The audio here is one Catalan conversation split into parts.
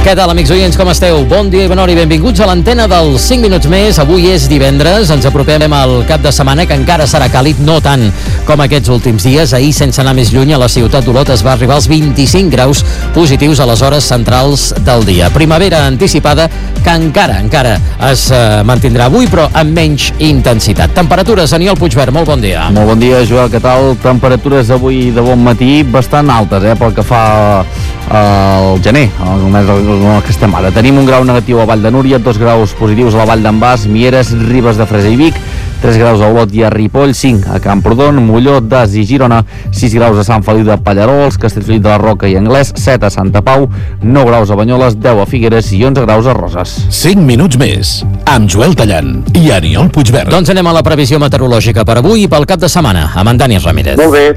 Què tal, amics oients, com esteu? Bon dia i bona hora i benvinguts a l'antena dels 5 minuts més. Avui és divendres, ens apropem al cap de setmana, que encara serà càlid, no tant com aquests últims dies. Ahir, sense anar més lluny, a la ciutat d'Olot es va arribar als 25 graus positius a les hores centrals del dia. Primavera anticipada que encara es mantindrà avui, però amb menys intensitat. Temperatures, Aniol Puigvert, molt bon dia. Molt bon dia, Joel, què tal? Temperatures avui de bon matí bastant altes, pel que fa al gener, el mes que estem ara. Tenim un grau negatiu a Vall de Núria, 2 graus positius a la Vall d'en Bas, Mieres, Ribes de Freser i Vic, 3 graus a Olot i a Ripoll, 5 a Camprodon, Molló, Das i Girona, 6 graus a Sant Feliu de Pallerols, Castellfollit de la Roca i Anglès, 7 a Santa Pau, 9 graus a Banyoles, 10 a Figueres i 11 graus a Roses. 5 minuts més, amb Joel Tallant i Aniol Puigvert. Doncs anem a la previsió meteorològica per avui i pel cap de setmana, amb en Dani Ramírez. Molt bé.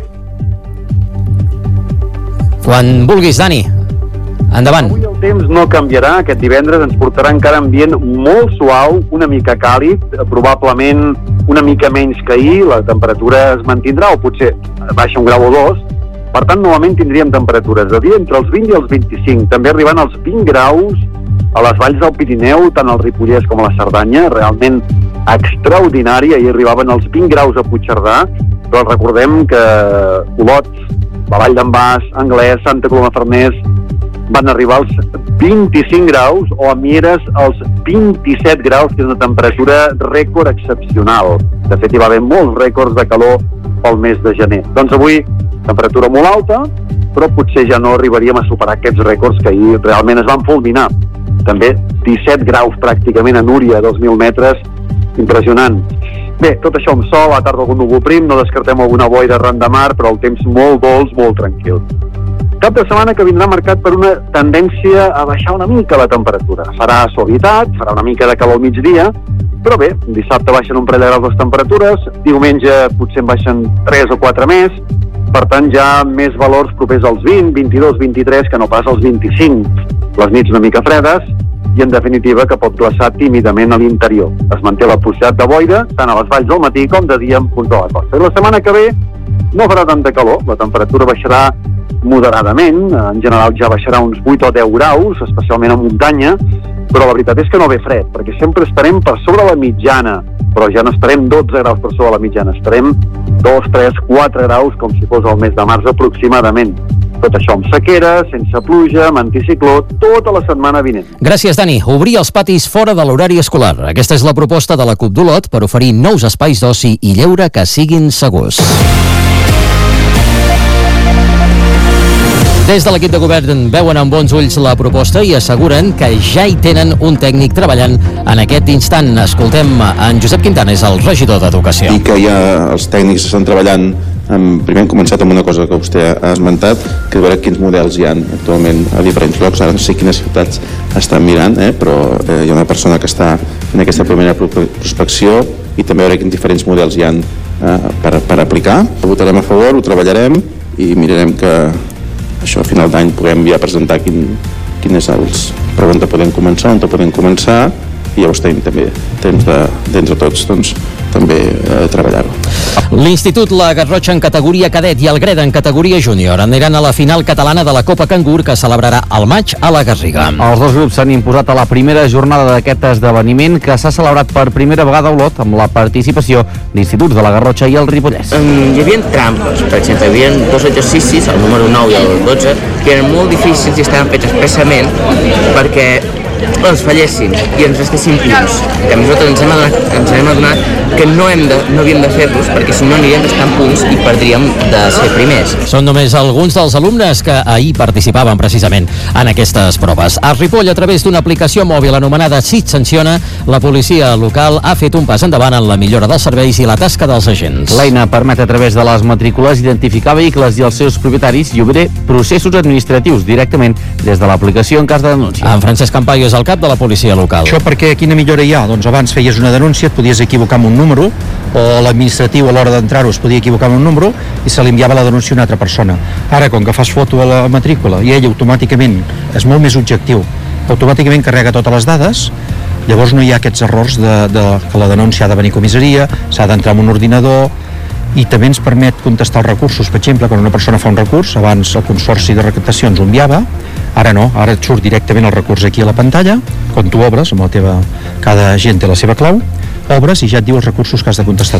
Quan vulguis, Dani. Endavant. Avui el temps no canviarà, aquest divendres ens portarà encara ambient molt suau, una mica càlid, probablement una mica menys que ahir, la temperatura es mantindrà o potser baixa un grau o dos, per tant novament tindríem temperatures de dia entre els 20 i els 25, també arribant als 20 graus a les valls del Pirineu, tant al Ripollès com a la Cerdanya, realment extraordinari, ahir arribaven als 20 graus a Puigcerdà, però recordem que Olot, la Vall d'en Bas, Anglès, Santa Coloma Farners, van arribar als 25 graus o a Mieres als 27 graus, que és una temperatura rècord excepcional. De fet, hi va haver molts rècords de calor pel mes de gener. Doncs avui, temperatura molt alta, però potser ja no arribaríem a superar aquests rècords que ahir realment es van fulminar. També 17 graus pràcticament a Núria, 2.000 metres, impressionant. Bé, tot això amb sol, a la tarda algun núvol prim, no descartem alguna boira arran de mar, però el temps molt dolç, molt tranquil. Cap de setmana que vindrà marcat per una tendència a baixar una mica la temperatura. Farà suavitat, farà una mica de calor al migdia, però bé, dissabte baixen un parell de graus les temperatures, diumenge potser en baixen 3 o 4 més, per tant ja més valors propers als 20, 22, 23, que no pas als 25. Les nits una mica fredes, i en definitiva que pot glaçar tímidament a l'interior. Es manté la possibilitat de boira, tant a les valls del matí com de dia en punts de la costa. I la setmana que ve no farà tanta calor, la temperatura baixarà moderadament, en general ja baixarà uns 8 o 10 graus, especialment a muntanya, però la veritat és que no ve fred, perquè sempre estarem per sobre la mitjana, però ja no estarem 12 graus per sobre la mitjana, estarem 2, 3, 4 graus, com si fos el mes de març aproximadament. Tot això amb sequera, sense pluja, amb anticicló, tota la setmana vinent. Gràcies, Dani. Obrir els patis fora de l'horari escolar. Aquesta és la proposta de la CUP d'Olot per oferir nous espais d'oci i lleure que siguin segurs. Des de l'equip de govern veuen amb bons ulls la proposta i asseguren que ja hi tenen un tècnic treballant en aquest instant. Escoltem en Josep Quintana, és el regidor d'Educació. I que ja els tècnics estan treballant, primer hem començat amb una cosa que vostè ha esmentat, que és veure quins models hi ha actualment a diferents llocs. Ara no sé quines ciutats estan mirant, però hi ha una persona que està en aquesta primera prospecció i també veure quins diferents models hi ha per aplicar. Ho votarem a favor, ho treballarem i mirarem que això a final d'any puguem ja presentar quin és per on podem començar, i llavors tenim també temps d'entre tots també treballar-ho. L'Institut La Garrotxa en categoria cadet i el Greda en categoria júnior aniran a la final catalana de la Copa Cangur, que celebrarà al maig a la Garriga. Els dos grups s'han imposat a la primera jornada d'aquest esdeveniment, que s'ha celebrat per primera vegada a Olot amb la participació d'instituts de la Garrotxa i el Ripollès. Hi havia trampes, per exemple, hi havia dos exercicis, el número 9 i el 12, que eren molt difícils i estaven fets expressament perquè els fallessin i ens restessin punts. Que nosaltres ens hem adonat que no havíem de fer-los, perquè si no aniríem restant punts i perdríem de ser primers. Són només alguns dels alumnes que ahir participaven precisament en aquestes proves. A Ripoll, a través d'una aplicació mòbil anomenada Sit Sanciona, la policia local ha fet un pas endavant en la millora dels serveis i la tasca dels agents. L'eina permet a través de les matrícules identificar vehicles i els seus propietaris i obrir processos administratius directament des de l'aplicació en cas de denúncia. En Francesc Campayo és el cap de la policia local. Això perquè quina millora hi ha? Doncs abans feies una denúncia, et podies equivocar amb un número, o l'administratiu a l'hora d'entrar-ho es podia equivocar amb un número i se li enviava la denúncia a una altra persona. Ara, com que fas foto a la matrícula i ell automàticament és molt més objectiu, automàticament carrega totes les dades, llavors no hi ha aquests errors que la denúncia ha de venir a comissaria, s'ha d'entrar en un ordinador, i també ens permet contestar els recursos. Per exemple, quan una persona fa un recurs, abans el Consorci de Recaptacions ho enviava, Ara no, ara et surt directament el recurs aquí a la pantalla, quan tu obres, cada agent té la seva clau, obres i ja et diu els recursos que has de contestar.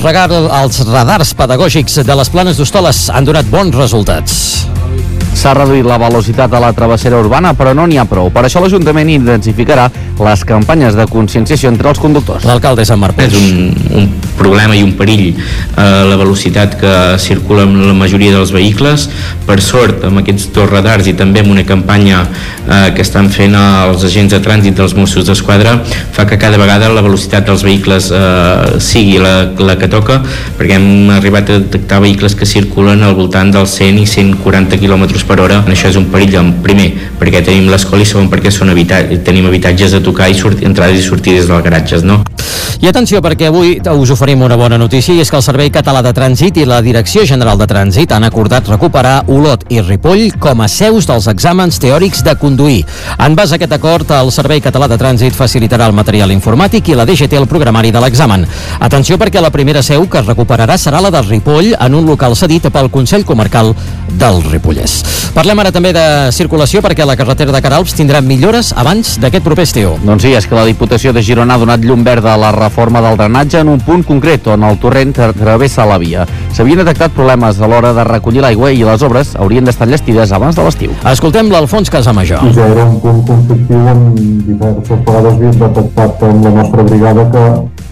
Els radars pedagògics de les Planes d'Hostoles han donat bons resultats. S'ha reduït la velocitat a la travessera urbana, però no n'hi ha prou. Per això l'Ajuntament intensificarà les campanyes de conscienciació entre els conductors. L'alcalde és en Marc Puig. És un problema i un perill la velocitat que circula amb la majoria dels vehicles. Per sort, amb aquests dos radars i també amb una campanya que estan fent els agents de trànsit dels Mossos d'Esquadra, fa que cada vegada la velocitat dels vehicles sigui la que toca, perquè hem arribat a detectar vehicles que circulen al voltant dels 100 i 140 km per hora. Això és un perill, primer, perquè tenim l'escola, i segon, perquè tenim habitatges a tocar i entrades i sortides dels garatges, no? I atenció, perquè avui us oferim una bona notícia, i és que el Servei Català de Trànsit i la Direcció General de Trànsit han acordat recuperar Olot i Ripoll com a seus dels exàmens teòrics de conduir. En base a aquest acord, el Servei Català de Trànsit facilitarà el material informàtic i la DGT el programari de l'examen. Atenció, perquè la primera seu que es recuperarà serà la de Ripoll, en un local cedit pel Consell Comarcal del Ripollès. Parlem ara també de circulació, perquè la carretera de Queralbs tindrà millores abans d'aquest proper estiu. Doncs sí, és que la Diputació de Girona ha donat llum verda a la reforma del drenatge en un punt concret on el torrent travessa la via. S'havien detectat problemes a l'hora de recollir l'aigua i les obres haurien d'estar enllestides abans de l'estiu. Escoltem l'Alfons Casamajor. Ja era un punt conflictiu on diverses vegades havíem detectat amb la nostra brigada que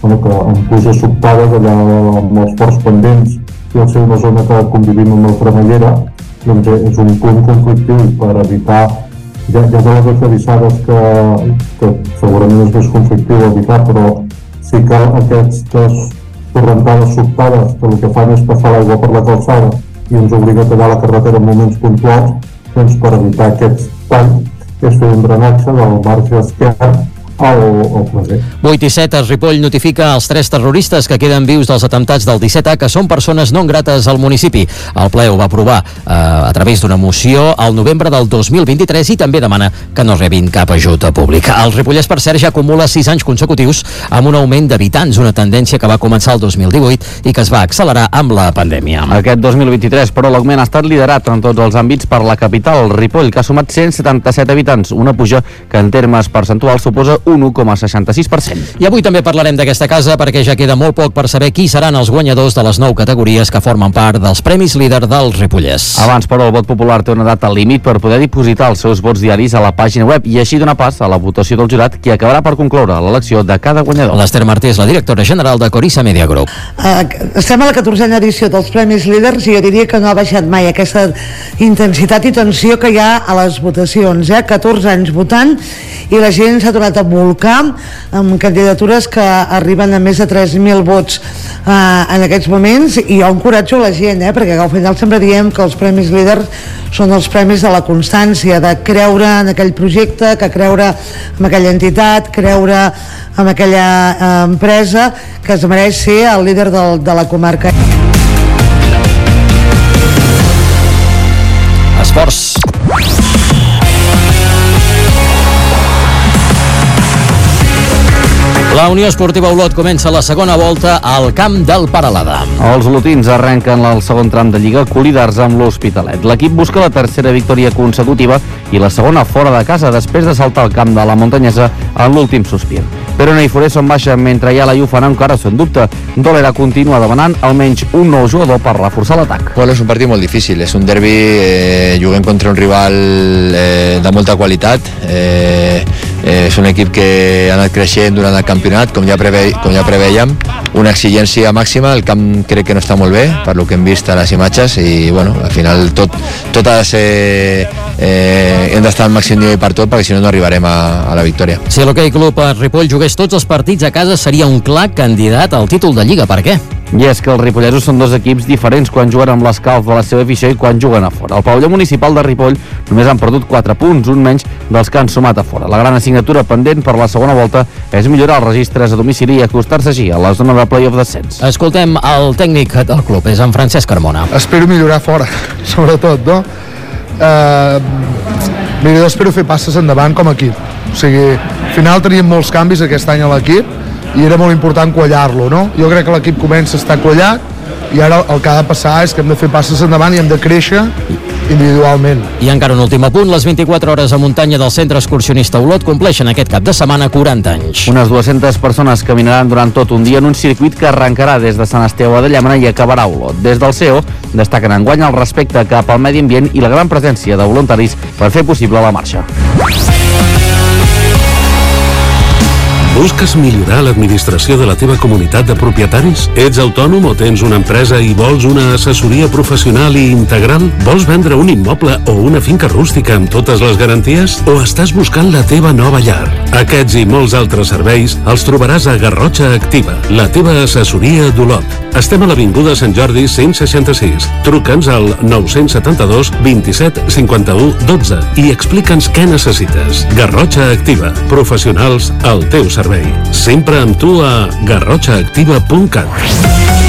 en pluges sobtades allà amb els ports pendents i al ser una zona que convivim amb el Cremallera, doncs és un punt conflictiu per evitar ja de les esllavissades que segurament és més conflictiu evitar, però sí que aquestes torrentades sobtades que el que fan és passar l'aigua per la calçada i ens obliga a tallar la carretera en moments puntuals, doncs per evitar aquest tall és fer un drenatge del marge esquerre al placer. 8-7, Ripoll notifica als 3 terroristes que queden vius dels atemptats del 17A que són persones no grates al municipi. El ple ho va aprovar a través d'una moció al novembre del 2023 i també demana que no rebin cap ajut públic. El Ripollès, per cert, ja acumula 6 anys consecutius amb un augment d'habitants, una tendència que va començar el 2018 i que es va accelerar amb la pandèmia. Aquest 2023, però, l'augment ha estat liderat en tots els àmbits per la capital, Ripoll, que ha sumat 177 habitants, una puja que en termes percentuals suposa un 1,66%. I avui també parlarem d'aquesta casa perquè ja queda molt poc per saber qui seran els guanyadors de les 9 categories que formen part dels Premis Líder del Ripollès. Abans, però, el vot popular té una data límit per poder dipositar els seus vots diaris a la pàgina web i així donar pas a la votació del jurat, que acabarà per concloure l'elecció de cada guanyador. L'Ester Martí és la directora general de Corissa Media Group. Estem a la 14a edició dels Premis Líders i jo diria que no ha baixat mai aquesta intensitat i tensió que hi ha a les votacions. 14 anys votant i la gent s'ha tornat a volcar amb candidatures que arriben a més de 3.000 vots en aquests moments, i jo encoratjo la gent, perquè al final sempre diem que els Premis Líders són els premis de la constància, de creure en aquell projecte, que creure en aquella entitat, creure en aquella empresa que es mereix ser el líder de la comarca. Esports. La Unió Esportiva Olot comença la segona volta al camp del Peralada. Els olotins arrenquen el segon tram de Lliga colíders amb l'Hospitalet. L'equip busca la tercera victòria consecutiva i la segona fora de casa després de saltar al camp de la Muntanyesa en l'últim sospir. Però no hi Foré són baixa, mentre hi ha la Ufana encara són dubte. Dolera continua demanant almenys un nou jugador per reforçar l'atac. Bueno, és un partit molt difícil, és un derbi, juguem contra un rival de molta qualitat, és un equip que ha anat creixent durant el campionat, com ja preveiem, una exigència màxima, el camp crec que no està molt bé, per lo que hem vist a les imatges, i bueno, al final tot ha de ser, hem d'estar al màxim nivell per tot, perquè si no no arribarem a la victòria. Si l'Hockey Club Ripoll jugués tots els partits a casa, seria un clar candidat al títol de Lliga. Per què? I és que els ripollesos són dos equips diferents quan juguen amb l'escalf de la seva afició i quan juguen a fora. El pavelló municipal de Ripoll només han perdut 4 punts, un menys dels que han sumat a fora. La gran assignatura pendent per la segona volta és millorar els registres a domicili i acostar-se així a la zona de play-off d'ascens. Escoltem el tècnic del club, és en Francesc Carmona. Espero millorar fora, sobretot, no? Mira, jo espero fer passes endavant com a equip. O sigui, al final teníem molts canvis aquest any a l'equip i era molt important quallar-lo, no? Jo crec que l'equip comença a estar quallat i ara el que ha de passar és que hem de fer passes endavant i hem de créixer individualment. I encara un últim apunt, les 24 hores a muntanya del centre excursionista Olot compleixen aquest cap de setmana 40 anys. Unes 200 persones caminaran durant tot un dia en un circuit que arrencarà des de Sant Esteve de Llémena i acabarà a Olot. Des del CEO destaquen enguany el respecte cap al medi ambient i la gran presència de voluntaris per fer possible la marxa. Busques millorar l'administració de la teva comunitat de propietaris? Ets autònom o tens una empresa i vols una assessoria professional i integral? Vols vendre un immoble o una finca rústica amb totes les garanties? O estàs buscant la teva nova llar? Aquests i molts altres serveis els trobaràs a Garrotxa Activa, la teva assessoria d'Olot. Estem a l'Avinguda Sant Jordi 166. Truca'ns al 972 27 51 12 i explica'ns què necessites. Garrotxa Activa, professionals al teu servei. Sempre amb tu a garrotxaactiva.cat.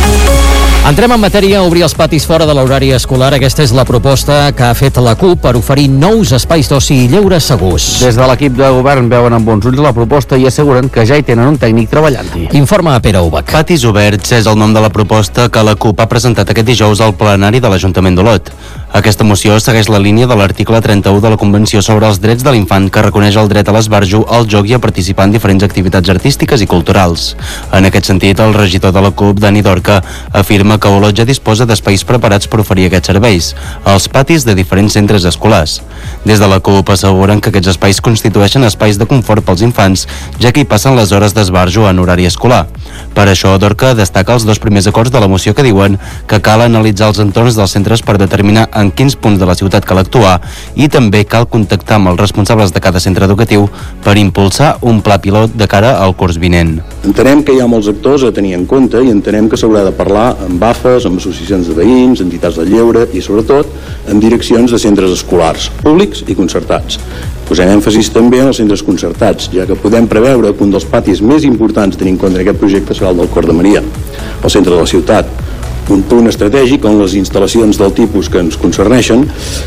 Entrem en matèria a obrir els patis fora de l'horari escolar. Aquesta és la proposta que ha fet la CUP per oferir nous espais d'oci i lleure segurs. Des de l'equip de govern veuen amb bons ulls la proposta i asseguren que ja hi tenen un tècnic treballant-hi. Informa a Pere Ubach. Patis oberts és el nom de la proposta que la CUP ha presentat aquest dijous al plenari de l'Ajuntament d'Olot. Aquesta moció segueix la línia de l'article 31 de la Convenció sobre els Drets de l'Infant, que reconeix el dret a l'esbarjo, al joc i a participar en diferents activitats artístiques i culturals. En aquest sentit, el regidor de la CUP, Dani Dorca, afirma que Olot ja disposa d'espais preparats per oferir aquests serveis, als patis de diferents centres escolars. Des de la CUP asseguren que aquests espais constitueixen espais de confort pels infants, ja que hi passen les hores d'esbarjo en horari escolar. Per això, Dorca destaca els dos primers acords de la moció que diuen que cal analitzar els entorns dels centres per determinar en quins punts de la ciutat cal actuar i també cal contactar amb els responsables de cada centre educatiu per impulsar un pla pilot de cara al curs vinent. Entenem que hi ha molts actors a tenir en compte i entenem que s'haurà de parlar amb AFES, amb associacions de veïns, entitats de lleure i sobretot amb direccions de centres escolars, públics i concertats. Posem èmfasis també en els centres concertats, ja que podem preveure que un dels patis més importants a tenir en compte en aquest projecte serà el del Cor de Maria, al centre de la ciutat. Un punt estratègic on les instal·lacions del tipus que ens concerneixen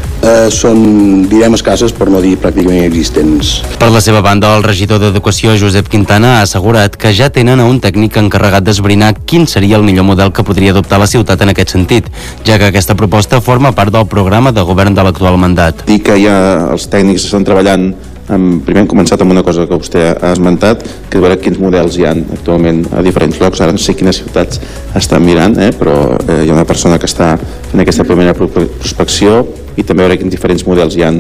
són, direm, escasses, per no dir pràcticament inexistents. Per la seva banda, el regidor d'Educació, Josep Quintana, ha assegurat que ja tenen a un tècnic encarregat d'esbrinar quin seria el millor model que podria adoptar la ciutat en aquest sentit, ja que aquesta proposta forma part del programa de govern de l'actual mandat. Dir que ja els tècnics estan treballant primer hem començat amb una cosa que vostè ha esmentat, que és veure quins models hi ha actualment a diferents llocs. Ara no sé quines ciutats estan mirant, però hi ha una persona que està fent aquesta primera prospecció i també veure quins diferents models hi ha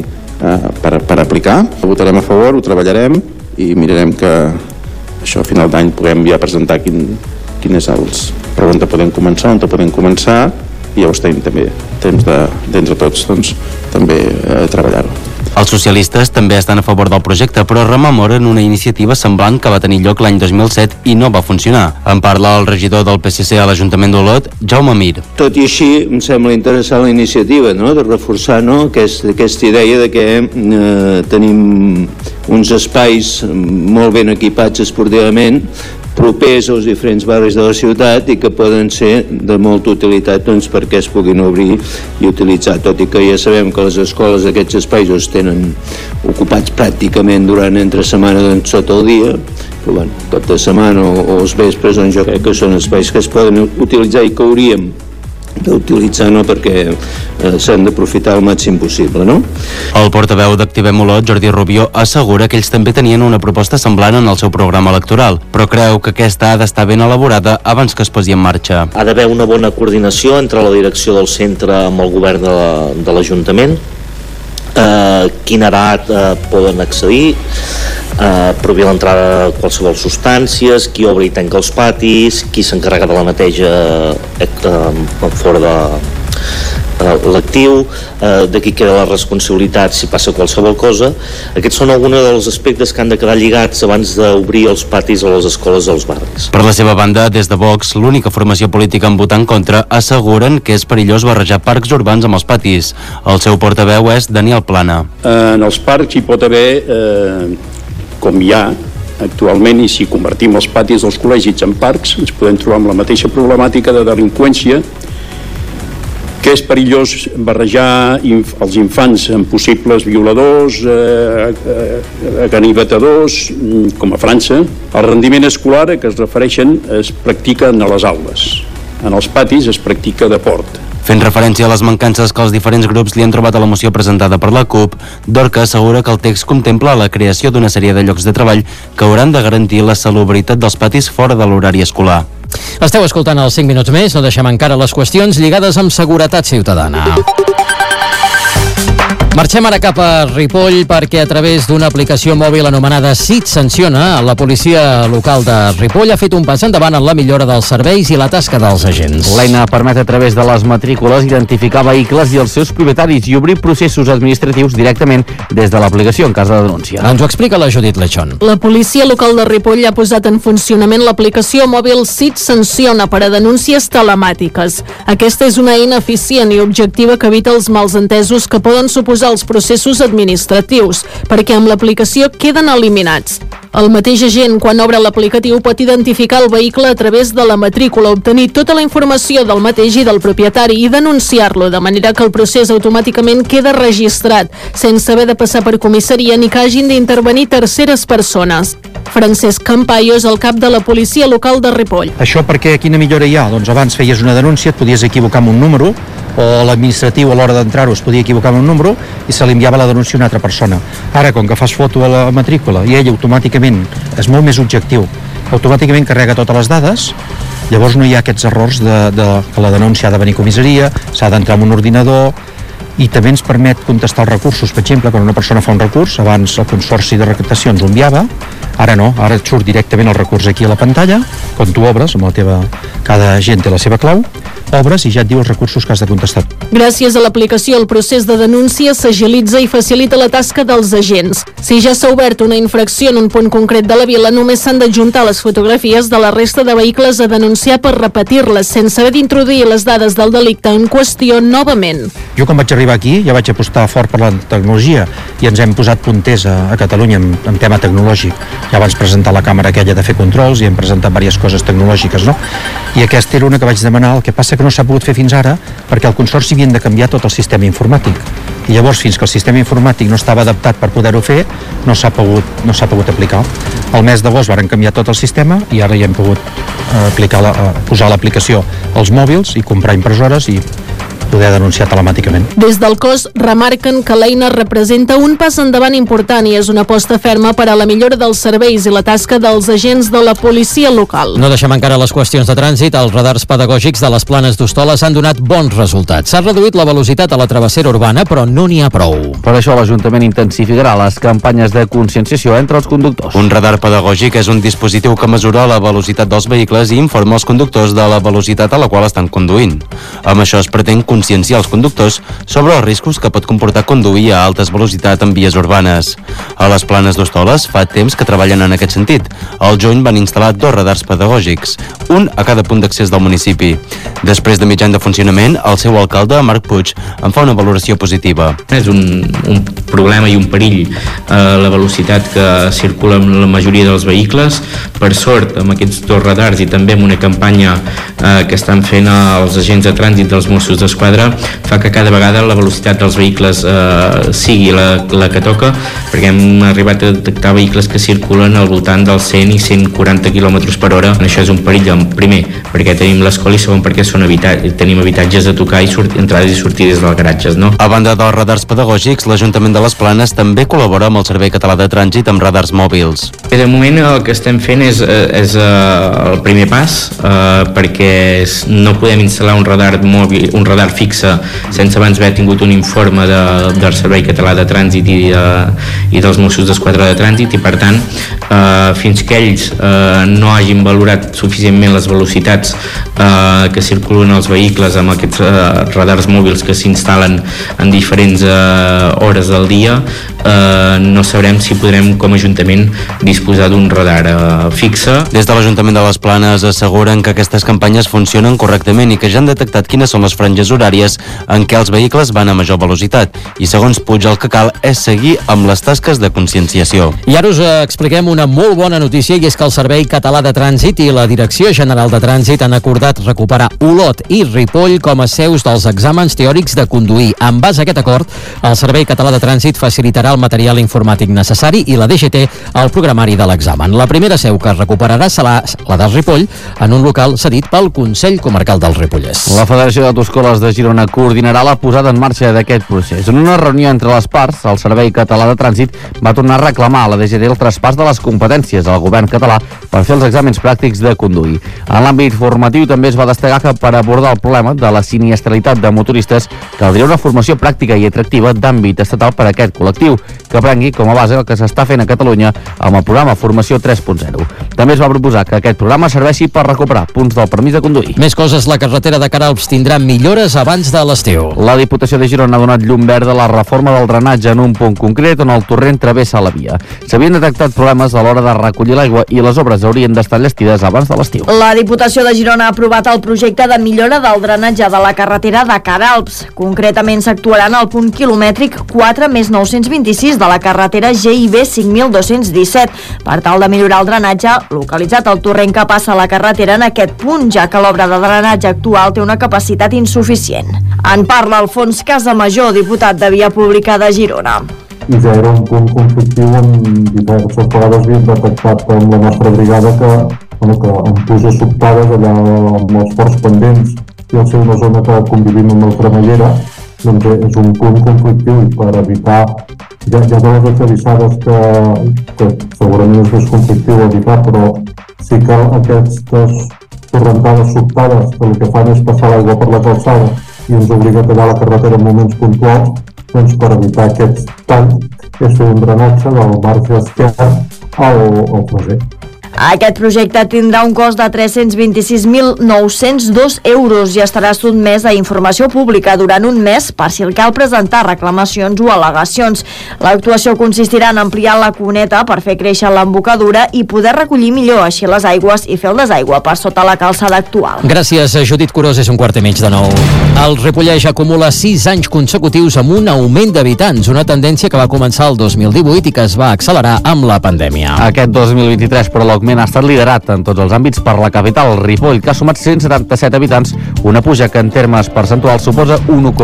per aplicar. Ho votarem a favor, ho treballarem i mirarem que això a final d'any puguem ja presentar quines per on podem començar, i llavors tenim també temps d'entre tots també treballar-ho. Els socialistes també estan a favor del projecte, però rememoren una iniciativa semblant que va tenir lloc l'any 2007 i no va funcionar. En parla el regidor del PSC a l'Ajuntament d'Olot, Jaume Mir. Tot i així, em sembla interessant la iniciativa, de reforçar aquesta idea de que tenim uns espais molt ben equipats esportivament, propers als diferents barris de la ciutat i que poden ser de molta utilitat perquè es puguin obrir i utilitzar, tot i que ja sabem que les escoles d'aquests espais els tenen ocupats pràcticament durant entre setmana tot el dia, però tota setmana o els vespres, jo crec que són espais que es poden utilitzar i que hauríem d'utilitzar perquè s'han d'aprofitar al màxim possible, no? El portaveu d'Activem Olot, Jordi Rubió, assegura que ells també tenien una proposta semblant en el seu programa electoral, però creu que aquesta ha d'estar ben elaborada abans que es posi en marxa. Ha d'haver una bona coordinació entre la direcció del centre amb el govern de l'Ajuntament, quina edat poden accedir, prohibir l'entrada de qualsevol substàncies, qui obre i tanca els patis, qui s'encarrega de la neteja fora de l'actiu, de qui queda la responsabilitat si passa qualsevol cosa. Aquests són alguns dels aspectes que han de quedar lligats abans d'obrir els patis a les escoles dels barris. Per la seva banda, des de Vox, l'única formació política en votar en contra, asseguren que és perillós barrejar parcs urbans amb els patis. El seu portaveu és Daniel Plana. En els parcs hi pot haver, com hi ha actualment, i si convertim els patis dels col·legis en parcs, ens podem trobar amb la mateixa problemàtica de delinqüència, que és perillós barrejar els infants amb possibles violadors, ganivetadors, com a França. El rendiment escolar que es refereixen es practica a les aules. En els patis es practica de port. Fent referència a les mancances que els diferents grups li han trobat a la moció presentada per la CUP, Dorca assegura que el text contempla la creació d'una sèrie de llocs de treball que hauran de garantir la salubritat dels patis fora de l'horari escolar. Esteu escoltant els 5 minuts més, no deixem encara les qüestions lligades amb seguretat ciutadana. Marxem ara cap a Ripoll perquè a través d'una aplicació mòbil anomenada SIT Sanciona, la policia local de Ripoll ha fet un pas endavant en la millora dels serveis i la tasca dels agents. L'eina permet a través de les matrícules identificar vehicles i els seus propietaris i obrir processos administratius directament des de l'aplicació en cas de denúncia. Ens ho explica la Judit Lechón. La policia local de Ripoll ha posat en funcionament l'aplicació mòbil SIT Sanciona per a denúncies telemàtiques. Aquesta és una eina eficient i objectiva que evita els malentesos que poden suposar els processos administratius, perquè amb l'aplicació queden eliminats. El mateix agent, quan obre l'aplicatiu, pot identificar el vehicle a través de la matrícula, obtenir tota la informació del mateix i del propietari i denunciar-lo, de manera que el procés automàticament queda registrat, sense haver de passar per comissaria ni que hagin d'intervenir terceres persones. Francesc Campayo és el cap de la policia local de Ripoll. Això perquè quina millora hi ha? Doncs abans feies una denúncia, et podies equivocar amb un número, o l'administratiu a l'hora d'entrar-ho es podia equivocar amb un número i se li enviava la denúncia a una altra persona. Ara, com que fas foto a la matrícula i ell automàticament és molt més objectiu, automàticament carrega totes les dades, llavors no hi ha aquests errors que la denúncia ha de venir a comissaria, s'ha d'entrar en un ordinador, i també ens permet contestar els recursos. Per exemple, quan una persona fa un recurs, abans el Consorci de Recaptacions ho enviava, ara no, ara et surt directament el recurs aquí a la pantalla, quan tu obres, cada agent té la seva clau, obres i ja et diu els recursos que has de contestar. Gràcies a l'aplicació, el procés de denúncia s'agilitza i facilita la tasca dels agents. Si ja s'ha obert una infracció en un punt concret de la vila, només s'han d'adjuntar les fotografies de la resta de vehicles a denunciar per repetir-les, sense haver d'introduir les dades del delicte en qüestió novament. Jo quan vaig arribar aquí ja vaig apostar fort per la tecnologia i ens hem posat punters a Catalunya en tema tecnològic. Ja vaig presentar la càmera aquella de fer controls i hem presentat diverses coses tecnològiques, no? I aquesta era una que vaig demanar, el que passa que no s'ha pogut fer fins ara perquè el Consorci havien de canviar tot el sistema informàtic. I llavors, fins que el sistema informàtic no estava adaptat per poder-ho fer, no s'ha pogut aplicar. El mes d'agost varen canviar tot el sistema i ara ja hem pogut posar l'aplicació als mòbils i comprar impressores i poder denunciar telemàticament. Des del cos remarquen que l'eina representa un pas endavant important i és una aposta ferma per a la millora dels serveis i la tasca dels agents de la policia local. No deixem encara les qüestions de trànsit. Els radars pedagògics de les Planes d'Hostoles han donat bons resultats. S'ha reduït la velocitat a la travessera urbana, però no n'hi ha prou. Per això l'Ajuntament intensificarà les campanyes de conscienciació entre els conductors. Un radar pedagògic és un dispositiu que mesura la velocitat dels vehicles i informa els conductors de la velocitat a la qual estan conduint. Amb això es pretén conscienciar els conductors sobre els riscos que pot comportar conduir a altes velocitats en vies urbanes. A les Planes d'Hostoles fa temps que treballen en aquest sentit. Al juny van instal·lar 2 radars pedagògics, un a cada punt d'accés del municipi. Després de mig any de funcionament, el seu alcalde, Marc Puig, en fa una valoració positiva. És un problema i un perill la velocitat que circula amb la majoria dels vehicles. Per sort, amb aquests 2 radars i també amb una campanya que estan fent els agents de trànsit dels Mossos d'Esquadra, fa que cada vegada la velocitat dels vehicles sigui la que toca, perquè hem arribat a detectar vehicles que circulen al voltant dels 100 i 140 km per hora. Això és un perill, primer, perquè tenim l'escola i segon, perquè tenim habitatges a tocar i entrades i sortides dels garatges, no? A banda dels radars pedagògics, l'Ajuntament de les Planes també col·labora amb el Servei Català de Trànsit amb radars mòbils. De moment el que estem fent és el primer pas, perquè no podem instal·lar un radar fixe sense abans haver tingut un informe del Servei Català de Trànsit i dels Mossos d'Esquadra de Trànsit, i per tant fins que ells no hagin valorat suficientment les velocitats que circulen els vehicles amb aquests radars mòbils que s'instal·len en diferents hores del dia, no sabrem si podrem com a Ajuntament disposar d'un radar fixe. Des de l'Ajuntament de les Planes asseguren que aquestes campanyes funcionen correctament i que ja han detectat quines són les franges horàries en què els vehicles van a major velocitat, i segons Puig el que cal és seguir amb les tasques de conscienciació. I ara us expliquem una molt bona notícia, i és que el Servei Català de Trànsit i la Direcció General de Trànsit han acordat recuperar Olot i Ripoll com a seus dels exàmens teòrics de conduir. En base a aquest acord, el Servei Català de Trànsit facilitarà el material informàtic necessari i la DGT el programari de l'examen. La primera seu que es recuperarà serà la del Ripoll, en un local cedit pel Consell Comarcal del Ripollès. La Federació d'Autoescoles de de Girona coordinarà la posada en marxa d'aquest procés. En una reunió entre les parts, el Servei Català de Trànsit va tornar a reclamar a la DGT el traspàs de les competències al govern català per fer els exàmens pràctics de conduir. En l'àmbit formatiu també es va destacar que per abordar el problema de la sinistralitat de motoristes caldria una formació pràctica i atractiva d'àmbit estatal per a aquest col·lectiu, que prengui com a base el que s'està fent a Catalunya amb el programa Formació 3.0. També es va proposar que aquest programa serveixi per recuperar punts del permís de conduir. Més coses, la carretera de Queralbs tindrà millores abans de l'estiu. La Diputació de Girona ha donat llum verda a la reforma del drenatge en un punt concret on el torrent travessa la via. S'havien detectat problemes a l'hora de recollir l'aigua i les obres haurien d'estar enllestides abans de l'estiu. La Diputació de Girona ha aprovat el projecte de millora del drenatge de la carretera de Queralbs. Concretament s'actuarà en el punt quilomètric 4 més 926 de la carretera GIB 5217 per tal de millorar el drenatge localitzat al torrent que passa a la carretera en aquest punt, ja que l'obra de drenatge actual té una capacitat insuficient. En parla Alfons Casamajor, diputat de Via Pública de Girona. I ja era un punt conflictiu on diverses vegades havíem detectat amb la nostra brigada que en pluges sobtades allà amb els ports pendents i al ser una zona que convivim amb el Cremallera, doncs és un punt conflictiu i per evitar ja de les aclarissades que segurament és més conflictiu evitar, però sí que aquestes torrentades sobtades que el que fan és passar l'aigua per la calçada i ens obliga a tallar la carretera en moments puntuals, doncs per evitar aquest tall és fer un drenatge del marge esquerre al traser. Aquest projecte tindrà un cost de 326.902 euros i estarà sotmès a informació pública durant un mes per si cal presentar reclamacions o al·legacions. L'actuació consistirà en ampliar la cuneta per fer créixer l'embocadura i poder recollir millor així les aigües i fer el desaigüe per sota la calçada actual. Gràcies, Judit Curós, és 1:15 de 9. El Ripollès acumula 6 anys consecutius amb un augment d'habitants, una tendència que va començar el 2018 i que es va accelerar amb la pandèmia. Aquest 2023, però l'augment ha estat liderat en tots els àmbits per la capital, Ripoll, que ha sumat 177 habitants, una puja que en termes percentuals suposa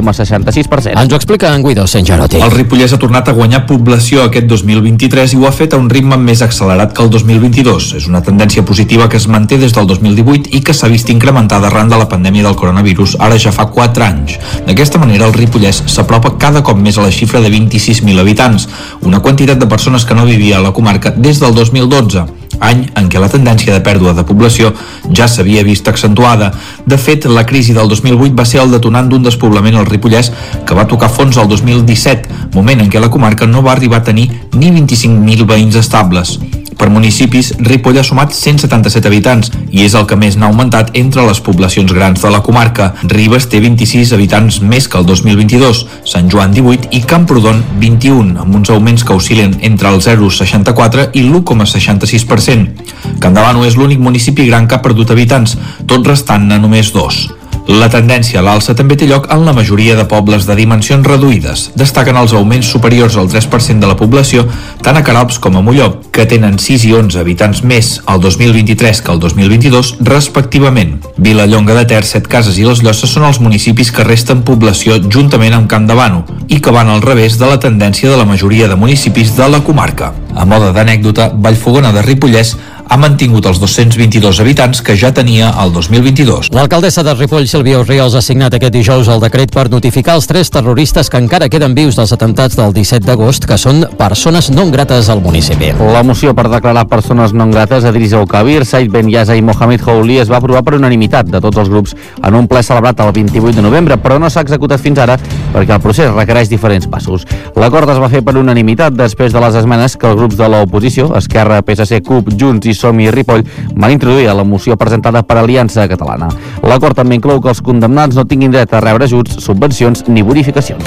1,66%. Ens ho explica en Guido Sengerotti. El Ripollès ha tornat a guanyar població aquest 2023 i ho ha fet a un ritme més accelerat que el 2022. És una tendència positiva que es manté des del 2018 i que s'ha vist incrementada arran de la pandèmia del coronavirus, ara ja fa 4 anys. D'aquesta manera, el Ripollès s'apropa cada cop més a la xifra de 26.000 habitants, una quantitat de persones que no vivia a la comarca des del 2012. Any en què la tendència de pèrdua de població ja s'havia vist accentuada. De fet, la crisi del 2008 va ser el detonant d'un despoblament al Ripollès que va tocar fons el 2017, moment en què la comarca no va arribar a tenir ni 25.000 veïns estables. Per municipis, Ripoll ha sumat 177 habitants i és el que més n'ha augmentat entre les poblacions grans de la comarca. Ribes té 26 habitants més que el 2022, Sant Joan 18 i Camprodon 21, amb uns augments que oscil·len entre el 0,64 i l'1,66%. Campdevànol és l'únic municipi gran que ha perdut habitants, tot restant a només 2. La tendència a l'alça també té lloc en la majoria de pobles de dimensions reduïdes. Destaquen els augments superiors al 3% de la població, tant a Queralbs com a Molló, que tenen 6 i 11 habitants més el 2023 que el 2022, respectivament. Vilallonga de Ter, Setcases i les Llosses són els municipis que resten població juntament amb Campdevànol i que van al revés de la tendència de la majoria de municipis de la comarca. A mode d'anècdota, Vallfogona de Ripollès ha mantingut els 222 habitants que ja tenia el 2022. L'alcaldessa de Ripoll, Sílvia Orriols, ha signat aquest dijous el decret per notificar els 3 terroristes que encara queden vius dels atemptats del 17 d'agost, que són persones non grates al municipi. La moció per declarar persones non grates a Idriss Al-Kabir, Said Ben Yasa i Mohamed Houli es va aprovar per unanimitat de tots els grups en un ple celebrat el 28 de novembre, però no s'ha executat fins ara perquè el procés requereix diferents passos. L'acord es va fer per unanimitat després de les esmenes que els grups de l'oposició, Esquerra, PSC, CUP, Junts i Som i Ripoll, van introduir a la moció presentada per Aliança Catalana. L'acord també inclou que els condemnats no tinguin dret a rebre ajuts, subvencions ni bonificacions.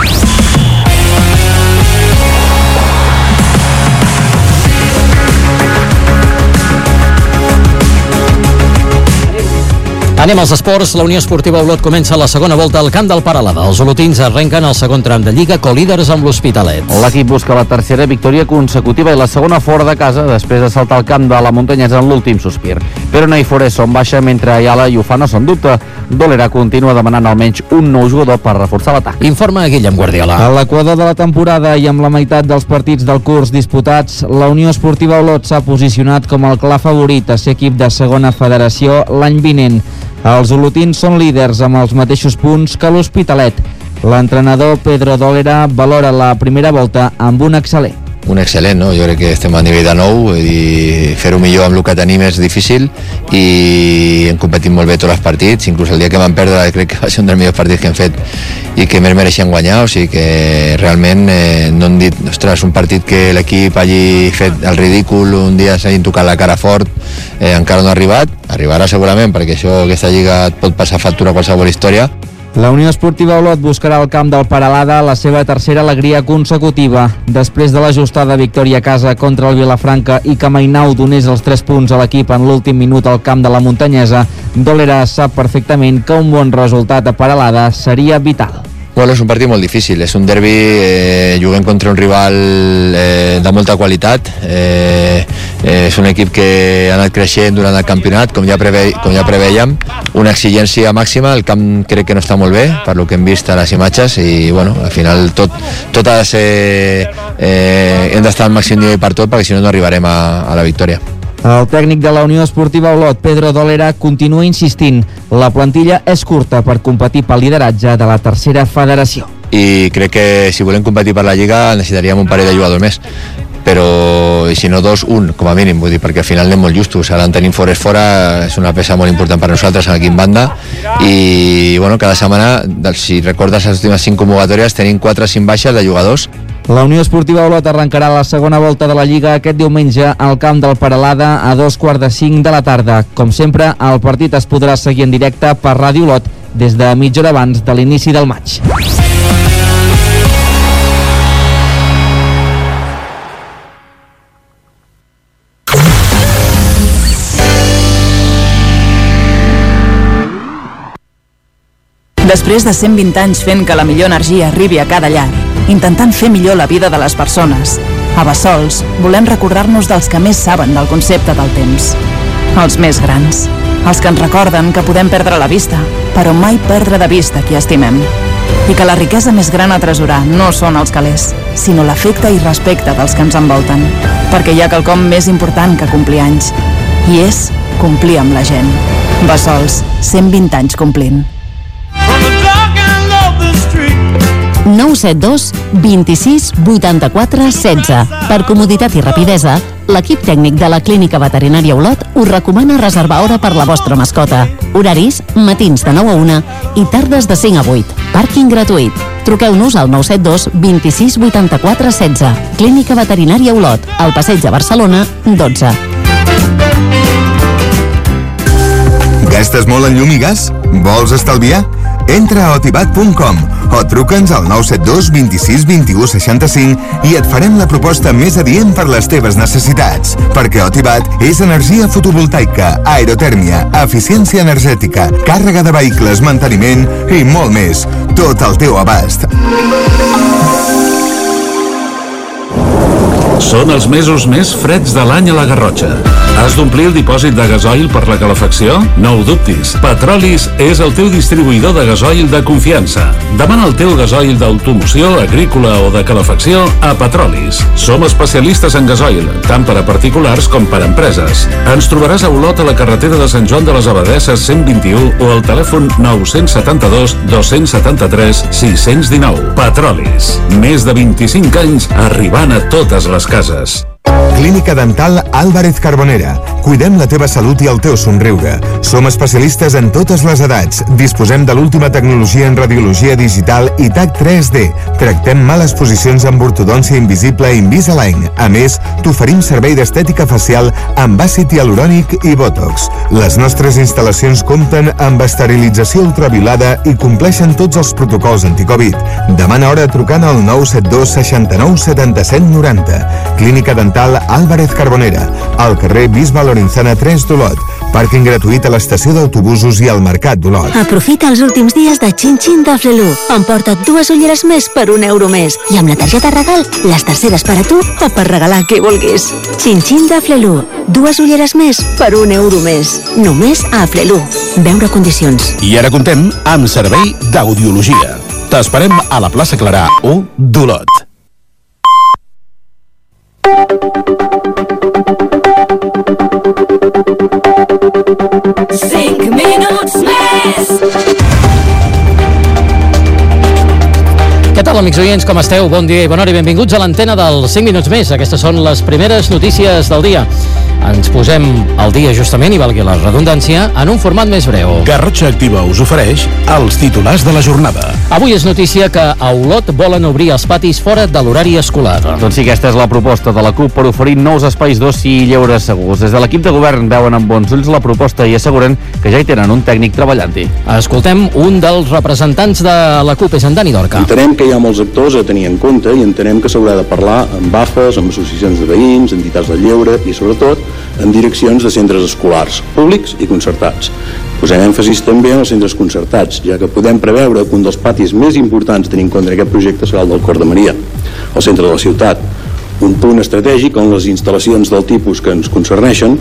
Anem als esports. La Unió Esportiva Olot comença la segona volta al camp del Paralada. Els olotins arrenquen el segon tram de Lliga, colíders amb l'Hospitalet. L'equip busca la tercera victòria consecutiva i la segona fora de casa després de saltar al camp de la Muntanyesa en l'últim sospir. Però no hi Forés són baixa mentre Ayala i Ufana són dubte. Dolera continua demanant almenys un nou jugador per reforçar l'atac. Informa Guillem Guardiola. A l'equador de la temporada i amb la meitat dels partits del curs disputats, la Unió Esportiva Olot s'ha posicionat com el clar favorit a ser equip de segona federació l'any vinent. Els olotins són líders amb els mateixos punts que l'Hospitalet. L'entrenador Pedro Dólera valora la primera volta amb un excel·lent. Un excel·lent, no? Jo crec que estem a nivell de nou i fer-ho millor amb el que tenim és difícil i hem competit molt bé tots els partits, inclús el dia que vam perdre crec que va ser un dels millors partits que hem fet i que més mereixem guanyar, o sigui que realment no hem dit, ostres, un partit que l'equip hagi fet el ridícul, un dia s'hagin tocat la cara fort, encara no ha arribat, arribarà segurament perquè aquesta lliga et pot passar factura a qualsevol història. La Unió Esportiva Olot buscarà al camp del Peralada la seva tercera alegria consecutiva. Després de l'ajustada victòria a casa contra el Vilafranca i que Mainau donés els 3 punts a l'equip en l'últim minut al camp de la Muntanyesa, Dólera sap perfectament que un bon resultat a Peralada seria vital. Bueno, és un partit molt difícil, és un derbi, juguem contra un rival de molta qualitat, és un equip que ha anat creixent durant el campionat, com ja preveiem, una exigència màxima, el camp crec que no està molt bé, per lo que hem vist a les imatges, i bueno, al final tot ha de ser, hem d'estar al màxim nivell per tot, perquè si no no arribarem a la victòria. El tècnic de la Unió Esportiva Olot, Pedro Dólera, continua insistint. La plantilla és curta per competir pel lideratge de la tercera federació. I crec que si volem competir per la Lliga necessitaríem un parell de jugadors més, però si no dos, un com a mínim, vull dir, perquè al final anem molt justos. Ara en tenim Forest fora, és una peça molt important per nosaltres aquí en banda, i bueno, cada setmana, si recordes les últimes 5 convocatòries, tenim 4 o 5 baixes de jugadors. La Unió Esportiva Olot arrencarà la segona volta de la Lliga aquest diumenge al camp del Peralada a 2:45 de la tarda. Com sempre, el partit es podrà seguir en directe per Ràdio Olot des de mitja hora abans de l'inici del maig. Després de 120 anys fent que la millor energia arribi a cada llar, intentant fer millor la vida de les persones, a Bassols volem recordar-nos dels que més saben del concepte del temps. Els més grans, els que ens recorden que podem perdre la vista, però mai perdre de vista qui estimem. I que la riquesa més gran a atresorar no són els calés, sinó l'afecte i respecte dels que ens envolten. Perquè hi ha quelcom més important que complir anys, i és complir amb la gent. Bassols, 120 anys complint. 972 26 84 16. Per comoditat i rapidesa, l'equip tècnic de la Clínica Veterinària Olot us recomana reservar hora per la vostra mascota. Horaris, matins de 9 a 1 i tardes de 5 a 8. Pàrquing gratuït. Truqueu-nos al 972 26 84 16. Clínica Veterinària Olot, al Passeig de Barcelona, 12. Gastes molt en llum i gas? Vols estalviar? Entra a otibat.com o truca'ns al 972 26 21 65 i et farem la proposta més adient per les teves necessitats. Perquè Otibat és energia fotovoltaica, aerotèrmia, eficiència energètica, càrrega de vehicles, manteniment i molt més. Tot al teu abast. Són els mesos més freds de l'any a la Garrotxa. Has d'omplir el dipòsit de gasoil per la calefacció? No ho dubtis. Petrolis és el teu distribuïdor de gasoil de confiança. Demana el teu gasoil d'automoció, agrícola o de calefacció a Petrolis. Som especialistes en gasoil, tant per a particulars com per a empreses. Ens trobaràs a Olot a la carretera de Sant Joan de les Abadesses 121 o al telèfon 972 273 619. Petrolis. Més de 25 anys arribant a totes les cases. Clínica Dental Álvarez Carbonera. Cuidem la teva salut i el teu somriure. Som especialistes en totes les edats. Disposem de l'última tecnologia en radiologia digital i TAC 3D. Tractem males posicions amb ortodòncia invisible i Invisalign. A més, t'oferim servei d'estètica facial amb àcid hialurònic i Botox. Les nostres instal·lacions compten amb esterilització ultraviolada i compleixen tots els protocols anticovid. Demana hora trucant al 972 69 77 90. Clínica Dental Álvarez Carbonera, al carrer Bisbe Lorenzana 3 d'Olot. Pàrquing gratuït a l'estació d'autobusos i al Mercat d'Olot. Aprofita els últims dies de Xin-Xin de Flelu. Emporta't 2 ulleres més per €1 més. I amb la targeta regal, les terceres per a tu o per regalar qui vulguis. Xin-Xin de Flelu. 2 ulleres més per €1 més. Només a Flelu. Veure condicions. I ara comptem amb servei d'audiologia. T'esperem a la plaça Clarà 1 d'Olot. 5 minuts més. Què tal, amics oients, com esteu? Bon dia i bona hora i benvinguts a l'antena del 5 minuts més. Aquestes són les primeres notícies del dia. Ens posem al dia justament, i valgui la redundància, en un format més breu. Garrotxa Activa us ofereix els titulars de la jornada. Avui és notícia que a Olot volen obrir els patis fora de l'horari escolar. Doncs sí, aquesta és la proposta de la CUP per oferir nous espais d'oci i lleure segurs. Des de l'equip de govern veuen amb bons ulls la proposta i asseguren que ja hi tenen un tècnic treballant-hi. Escoltem un dels representants de la CUP, és en Dani Dorca. Entenem que hi ha molts actors a tenir en compte i entenem que s'haurà de parlar amb AFES, amb associacions de veïns, entitats del lleure i sobretot en direccions de centres escolars, públics i concertats. Posem èmfasis també en els centres concertats, ja que podem preveure que un dels patis més importants a tenir en compte en aquest projecte serà el del Cor de Maria, al centre de la ciutat. Un punt estratègic on les instal·lacions del tipus que ens concerneixen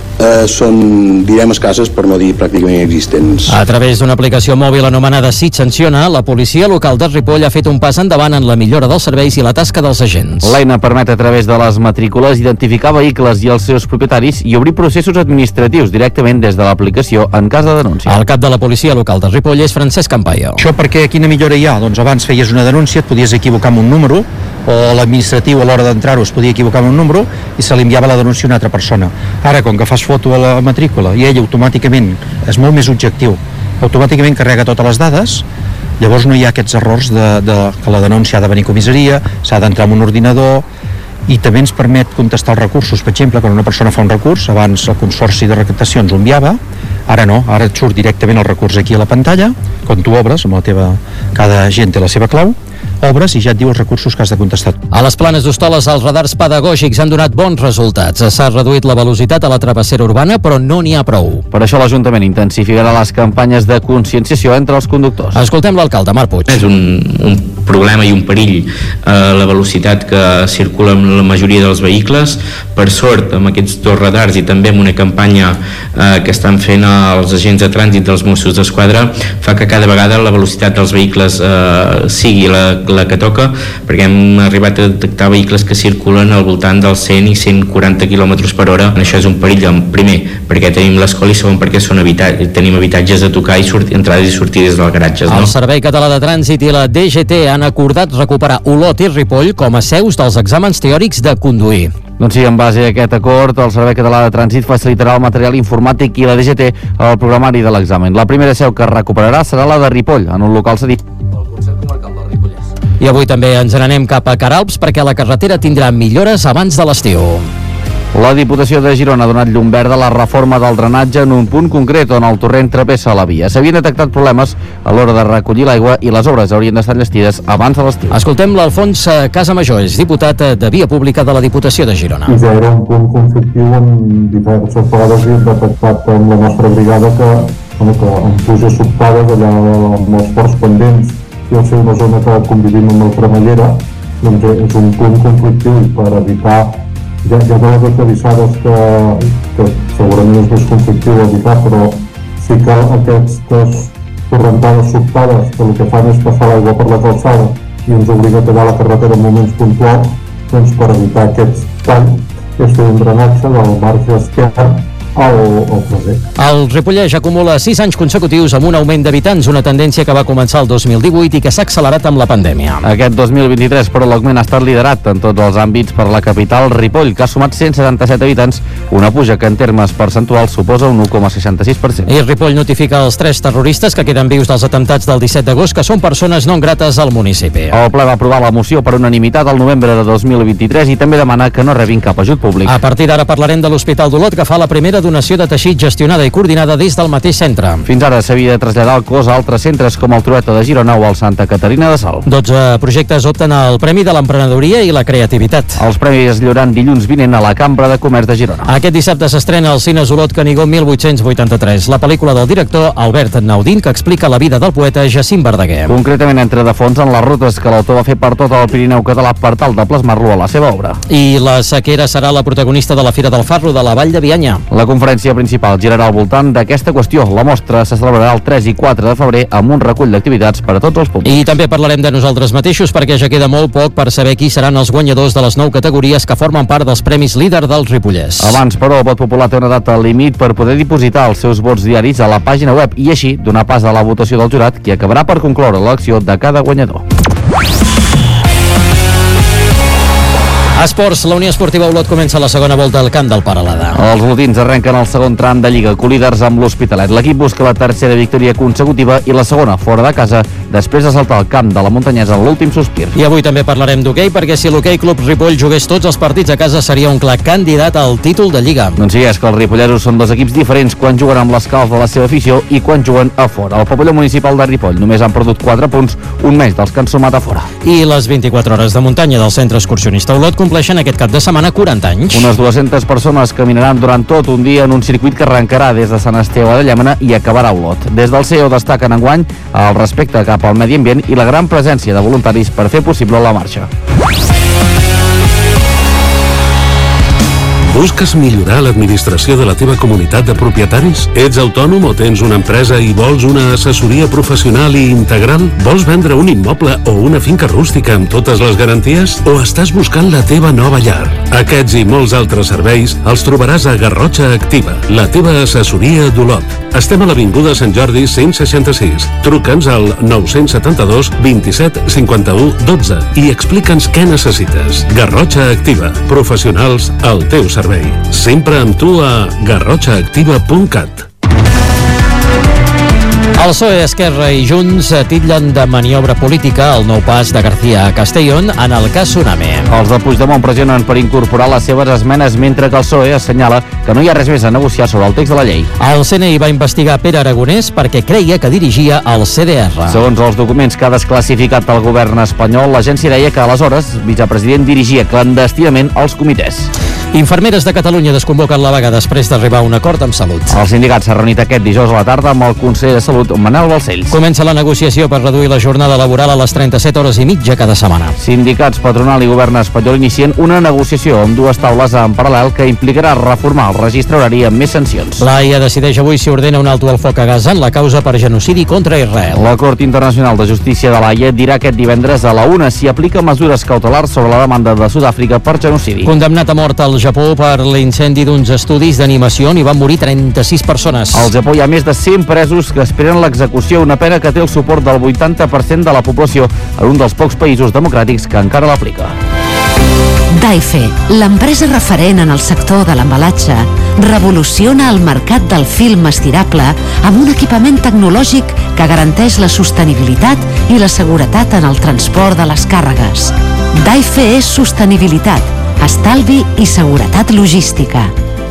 són, direm, escasses, per no dir pràcticament inexistents. A través d'una aplicació mòbil anomenada Sit Sanciona, la policia local de Ripoll ha fet un pas endavant en la millora dels serveis i la tasca dels agents. L'eina permet a través de les matrícules identificar vehicles i els seus propietaris i obrir processos administratius directament des de l'aplicació en cas de denúncia. El cap de la policia local de Ripoll és Francesc Campaio. Això perquè quina millora hi ha? Doncs abans feies una denúncia, et podies equivocar amb un número, o l'administratiu a l'hora d'entrar-ho es podia equivocar amb un número i se li enviava la denúncia a una altra persona. Ara, com que fas foto a la matrícula i ell automàticament és molt més objectiu, automàticament carrega totes les dades, llavors no hi ha aquests errors que la denúncia ha de venir a comissaria, s'ha d'entrar en un ordinador, i també ens permet contestar els recursos. Per exemple, quan una persona fa un recurs, abans el Consorci de Recaptació ens ho enviava, ara no, ara et surt directament el recurs aquí a la pantalla, quan tu obres, amb la teva, cada agent té la seva clau, obres i ja et diu els recursos que has de contestar. A les Planes d'Hostoles els radars pedagògics han donat bons resultats. S'ha reduït la velocitat a la travessera urbana, però no n'hi ha prou. Per això l'Ajuntament intensificarà les campanyes de conscienciació entre els conductors. Escoltem l'alcalde, Marc Puig. És un problema i un perill la velocitat que circula amb la majoria dels vehicles. Per sort, amb aquests dos radars i també amb una campanya que estan fent els agents de trànsit dels Mossos d'Esquadra, fa que cada vegada la velocitat dels vehicles sigui la que toca, perquè hem arribat a detectar vehicles que circulen al voltant dels 100 i 140 km per hora. Això és un perill, primer, perquè tenim l'escola i segon, perquè tenim habitatges a tocar i entrades i sortides dels garatges. El Servei Català de Trànsit i la DGT han acordat recuperar Olot i Ripoll com a seus dels exàmens teòrics de conduir. Doncs sí, en base a aquest acord, el Servei Català de Trànsit facilitarà el material informàtic i la DGT al programari de l'examen. La primera seu que es recuperarà serà la de Ripoll, en un local cedit al Consell Comarcal del Ripollès. I avui també ens n'anem cap a Queralbs perquè la carretera tindrà millores abans de l'estiu. La Diputació de Girona ha donat llum verda a la reforma del drenatge en un punt concret on el torrent travessa la via. S'havien detectat problemes a l'hora de recollir l'aigua i les obres haurien d'estar enllestides abans de l'estiu. Escoltem l'Alfons Casamajor, és diputat de Via Pública de la Diputació de Girona. I ja era un punt conflictiu en diverses vegades i hem detectat amb la nostra brigada que amb pluges sobtades allà amb els ports pendents i al ser una zona que convivim amb el Cremallera, doncs és un punt conflictiu per evitar ja de les aclarissades que segurament és més conflictiu evitar, però sí que aquestes torrentades sobtades que el que fan és passar l'aigua per la calçada i ens obliga a tallar la carretera en moments puntuals, doncs per evitar aquest tall és fer un drenatge del marge esquerre al traser. El Ripollès acumula 6 anys consecutius amb un augment d'habitants, una tendència que va començar el 2018 i que s'ha accelerat amb la pandèmia. Aquest 2023, però, l'augment ha estat liderat en tots els àmbits per la capital Ripoll, que ha sumat 177 habitants, una puja que en termes percentuals suposa un 1,66%. I Ripoll notifica els 3 terroristes que queden vius dels atemptats del 17 d'agost, que són persones non grates al municipi. El ple va aprovar la moció per unanimitat al novembre de 2023 i també demana que no rebin cap ajut públic. A partir d'ara parlarem de l'Hospital d'Olot, que fa la primera donació de teixit gestionada i coordinada des del mateix centre. Fins ara s'havia de traslladar el cos a altres centres com el Trueta de Girona o el Santa Caterina de Salt. 12 projectes opten al Premi de l'Emprenedoria i la Creativitat. Els premis es lliuraran dilluns vinent a la Cambra de Comerç de Girona. Aquest dissabte s'estrena al Cines Olot Canigó 1883, la pel·lícula del director Albert Naudín, que explica la vida del poeta Jacint Verdaguer. Concretament entra de fons en les rutes que l'autor va fer per tot el Pirineu català per tal de plasmar-lo a la seva obra. I la sequera serà la protagonista de la Fira del Farro de la Vall de Bianya. La conferència principal girarà al voltant d'aquesta qüestió. La mostra se celebrarà el 3 i 4 de febrer amb un recull d'activitats per a tots els públics. I també parlarem de nosaltres mateixos perquè ja queda molt poc per saber qui seran els guanyadors de les 9 categories que formen part dels Premis Líder del Ripollès. Abans, però, el vot popular té una data límit per poder dipositar els seus vots diaris a la pàgina web i així donar pas a la votació del jurat, qui acabarà per concloure l'elecció de cada guanyador. Esports, la Unió Esportiva Olot comença la segona volta al camp del Peralada. Els olotins arrenquen el segon tram de Lliga, colíders amb l'Hospitalet. L'equip busca la tercera victòria consecutiva i la segona fora de casa, després de saltar al camp de la Muntanyesa en l'últim sospir. I avui també parlarem d'hoquei, perquè si l'Hoquei Club Ripoll jugués tots els partits a casa seria un clar candidat al títol de Lliga. Doncs sí, és que els ripolleros són dos equips diferents quan juguen amb l'escalf de la seva afició i quan juguen a fora. El pavelló municipal de Ripoll només han perdut 4 punts, un més dels que han sumat a fora. I les 24 hores de muntanya del Centre Excursionista Olot compleixen aquest cap de setmana 40 anys. Unes 200 persones caminaran durant tot un dia en un circuit que arrencarà des de Sant Esteve de Llémena i acabarà a Olot. Des del CEO destaquen enguany el respecte cap al medi ambient i la gran presència de voluntaris per fer possible la marxa. Busques millorar l'administració de la teva comunitat de propietaris? Ets autònom o tens una empresa i vols una assessoria professional i integral? Vols vendre un immoble o una finca rústica amb totes les garanties? O estàs buscant la teva nova llar? Aquests i molts altres serveis els trobaràs a Garrotxa Activa, la teva assessoria d'Olot. Estem a l'Avinguda Sant Jordi 166. Truca'ns al 972 27 51 12 i explica'ns què necessites. Garrotxa Activa, professionals al teu servei. Sempre amb tu a garrotxaactiva.cat. El PSOE, Esquerra i Junts titllen de maniobra política el nou pas de García a Castellón en el cas Tsunami. Els de Puigdemont pressionen per incorporar les seves esmenes, mentre que el PSOE assenyala que no hi ha res més a negociar sobre el text de la llei. El CNI va investigar Pere Aragonès perquè creia que dirigia el CDR. Segons els documents que ha desclassificat el govern espanyol, l'agència deia que aleshores el vicepresident dirigia clandestinament els comitès. Infermeres de Catalunya desconvoquen la vaga després d'arribar a un acord amb Salut. El sindicat s'ha reunit aquest dijous a la tarda amb el conseller de Salut, Manel Balcells. Comença la negociació per reduir la jornada laboral a les 37 hores i mitja cada setmana. Sindicats, patronal i govern espanyol inicien una negociació amb dues taules en paral·lel que implicarà reformar el registre horari amb més sancions. L'AIA decideix avui si ordena un alto al foc a Gaza en la causa per genocidi contra Israel. La Cort Internacional de Justícia de l'AIA dirà aquest divendres a la 1 si aplica mesures cautelars sobre la demanda de Sud-àfrica per genocidi. Condemnat a mort al Japó per l'incendi d'uns estudis d'animació on hi van morir 36 persones. Al Japó hi ha més de 100 presos que esperen l'execució, una pena que té el suport del 80% de la població en un dels pocs països democràtics que encara l'aplica. Daife, l'empresa referent en el sector de l'embalatge, revoluciona el mercat del film estirable amb un equipament tecnològic que garanteix la sostenibilitat i la seguretat en el transport de les càrregues. Daife és sostenibilitat, estalvi i seguretat logística.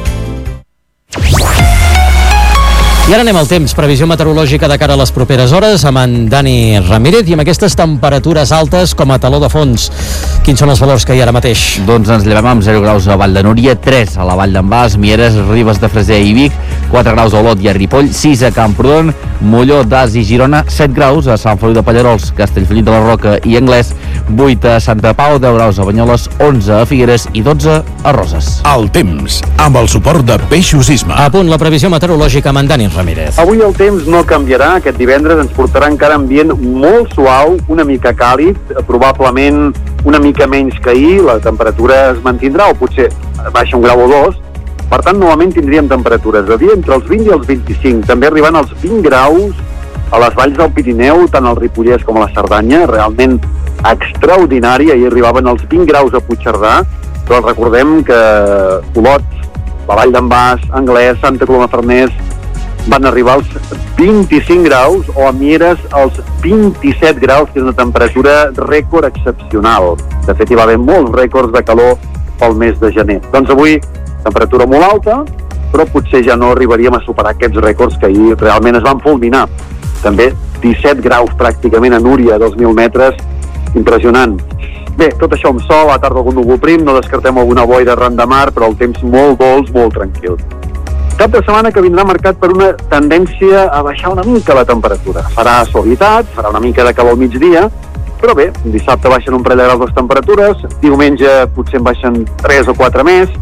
I ara anem al temps, previsió meteorològica de cara a les properes hores amb en Dani Ramírez i amb aquestes temperatures altes com a taló de fons. Quins són els valors que hi ha ara mateix? Doncs ens llevem amb 0 graus a Vall de Núria, 3 a la Vall d'en Bas, Mieres, Ribes de Freser i Vic, 4 graus a Olot i a Ripoll, 6 a Camprodon, Molló, Das i Girona, 7 graus a Sant Feliu de Pallerols, Castellfollit de la Roca i Anglès, 8 a Santa Pau, 10 graus a Banyoles, 11 a Figueres i 12 a Roses. El temps, amb el suport de Peixos Isma. A punt la previsió meteorològica amb en Dani Ramírez. Avui el temps no canviarà, aquest divendres ens portarà encara ambient molt suau, una mica càlid, probablement una mica menys que ahir, la temperatura es mantindrà o potser baixa un grau o dos, per tant novament tindríem temperatures de dia entre els 20 i els 25, també arribant als 20 graus a les valls del Pirineu, tant al Ripollès com a la Cerdanya, realment extraordinari, ahir arribaven als 20 graus a Puigcerdà, però recordem que Olot, la Vall d'en Bas, Anglès, Santa Coloma de Farners, van arribar als 25 graus o a Mieres als 27 graus, que és una temperatura rècord excepcional. De fet, hi va haver molts rècords de calor pel mes de gener. Doncs avui, temperatura molt alta, però potser ja no arribaríem a superar aquests rècords que ahir realment es van fulminar. També 17 graus pràcticament a Núria, 2.000 metres, impressionant. Bé, tot això amb sol, a tarda algun núvol prim, no descartem alguna boira arran de mar, però el temps molt dolç, molt tranquil. Cap de setmana que vindrà marcat per una tendència a baixar una mica la temperatura. Farà suavitat, farà una mica de calor al migdia, però bé, dissabte baixen un parell de graus les temperatures, diumenge potser en baixen 3 o 4 més,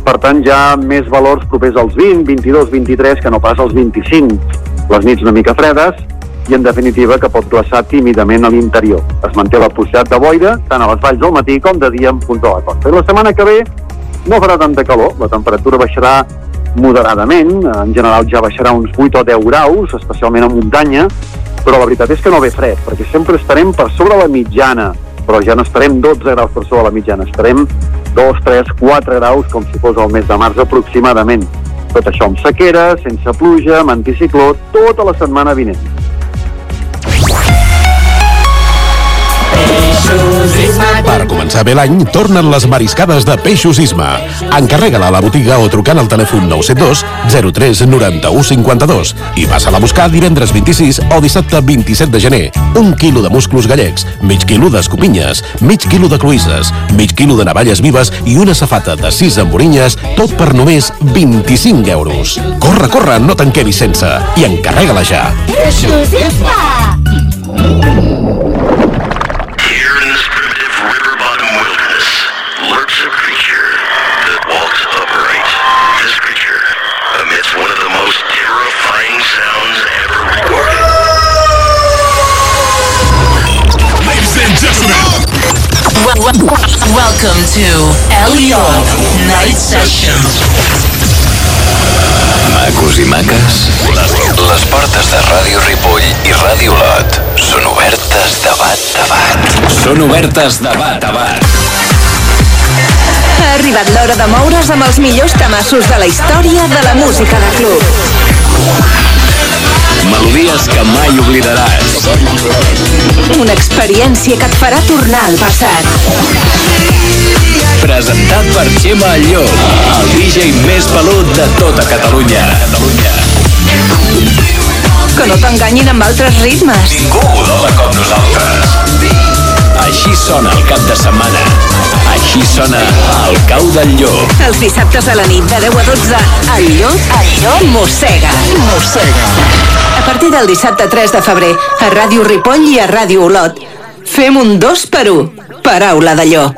per tant ja més valors propers als 20, 22, 23 que no pas als 25. Les nits una mica fredes i en definitiva que pot glaçar tímidament a l'interior. Es manté la possibilitat de boira tant a les valls del matí com de dia en punta de la costa. I la setmana que ve no farà tanta calor, la temperatura baixarà moderadament, en general ja baixarà uns 8 o 10 graus, especialment a muntanya, però la veritat és que no ve fred, perquè sempre estarem per sobre la mitjana, però ja no estarem 12 graus per sobre la mitjana, estarem 2, 3, 4 graus, com si fos el mes de març aproximadament. Tot això amb sequera, sense pluja, amb anticicló, tota la setmana vinent. Per començar bé l'any, tornen les mariscades de Peixos Isma. Encarrega-la a la botiga o trucant al telèfon 972 03 91 52 i passa-la a buscar divendres 26 o dissabte 27 de gener. 1 quilo de musclos gallecs, mig quilo d'escopinyes, mig quilo de cloïsses, mig quilo de navalles vives i una safata de 6 emborinyes, tot per només 25 euros. Corre, corre, no te'n quedis sense i encarrega-la ja. Peixos Isma! Welcome to Elliot Night Sessions. Macos i maques, les portes de Ràdio Ripoll i Ràdio Olot són obertes de bat a bat. Són obertes de bat a bat. Ha arribat l'hora de moure's amb els millors tamassos de la història de la música de club. Melodies que mai oblidaràs. Una experiència que et farà tornar al passat. Presentat per Xema Llop, el DJ més pelut de tota Catalunya. Que no t'enganyin amb altres ritmes. Ningú vola com nosaltres. Així sona el cap de setmana. Així sona el cau del llop. Els dissabtes a la nit de 10 a 12, el llop mossega. A partir del dissabte 3 de febrer, a Ràdio Ripoll i a Ràdio Olot, fem un 2x1. Paraula de llop.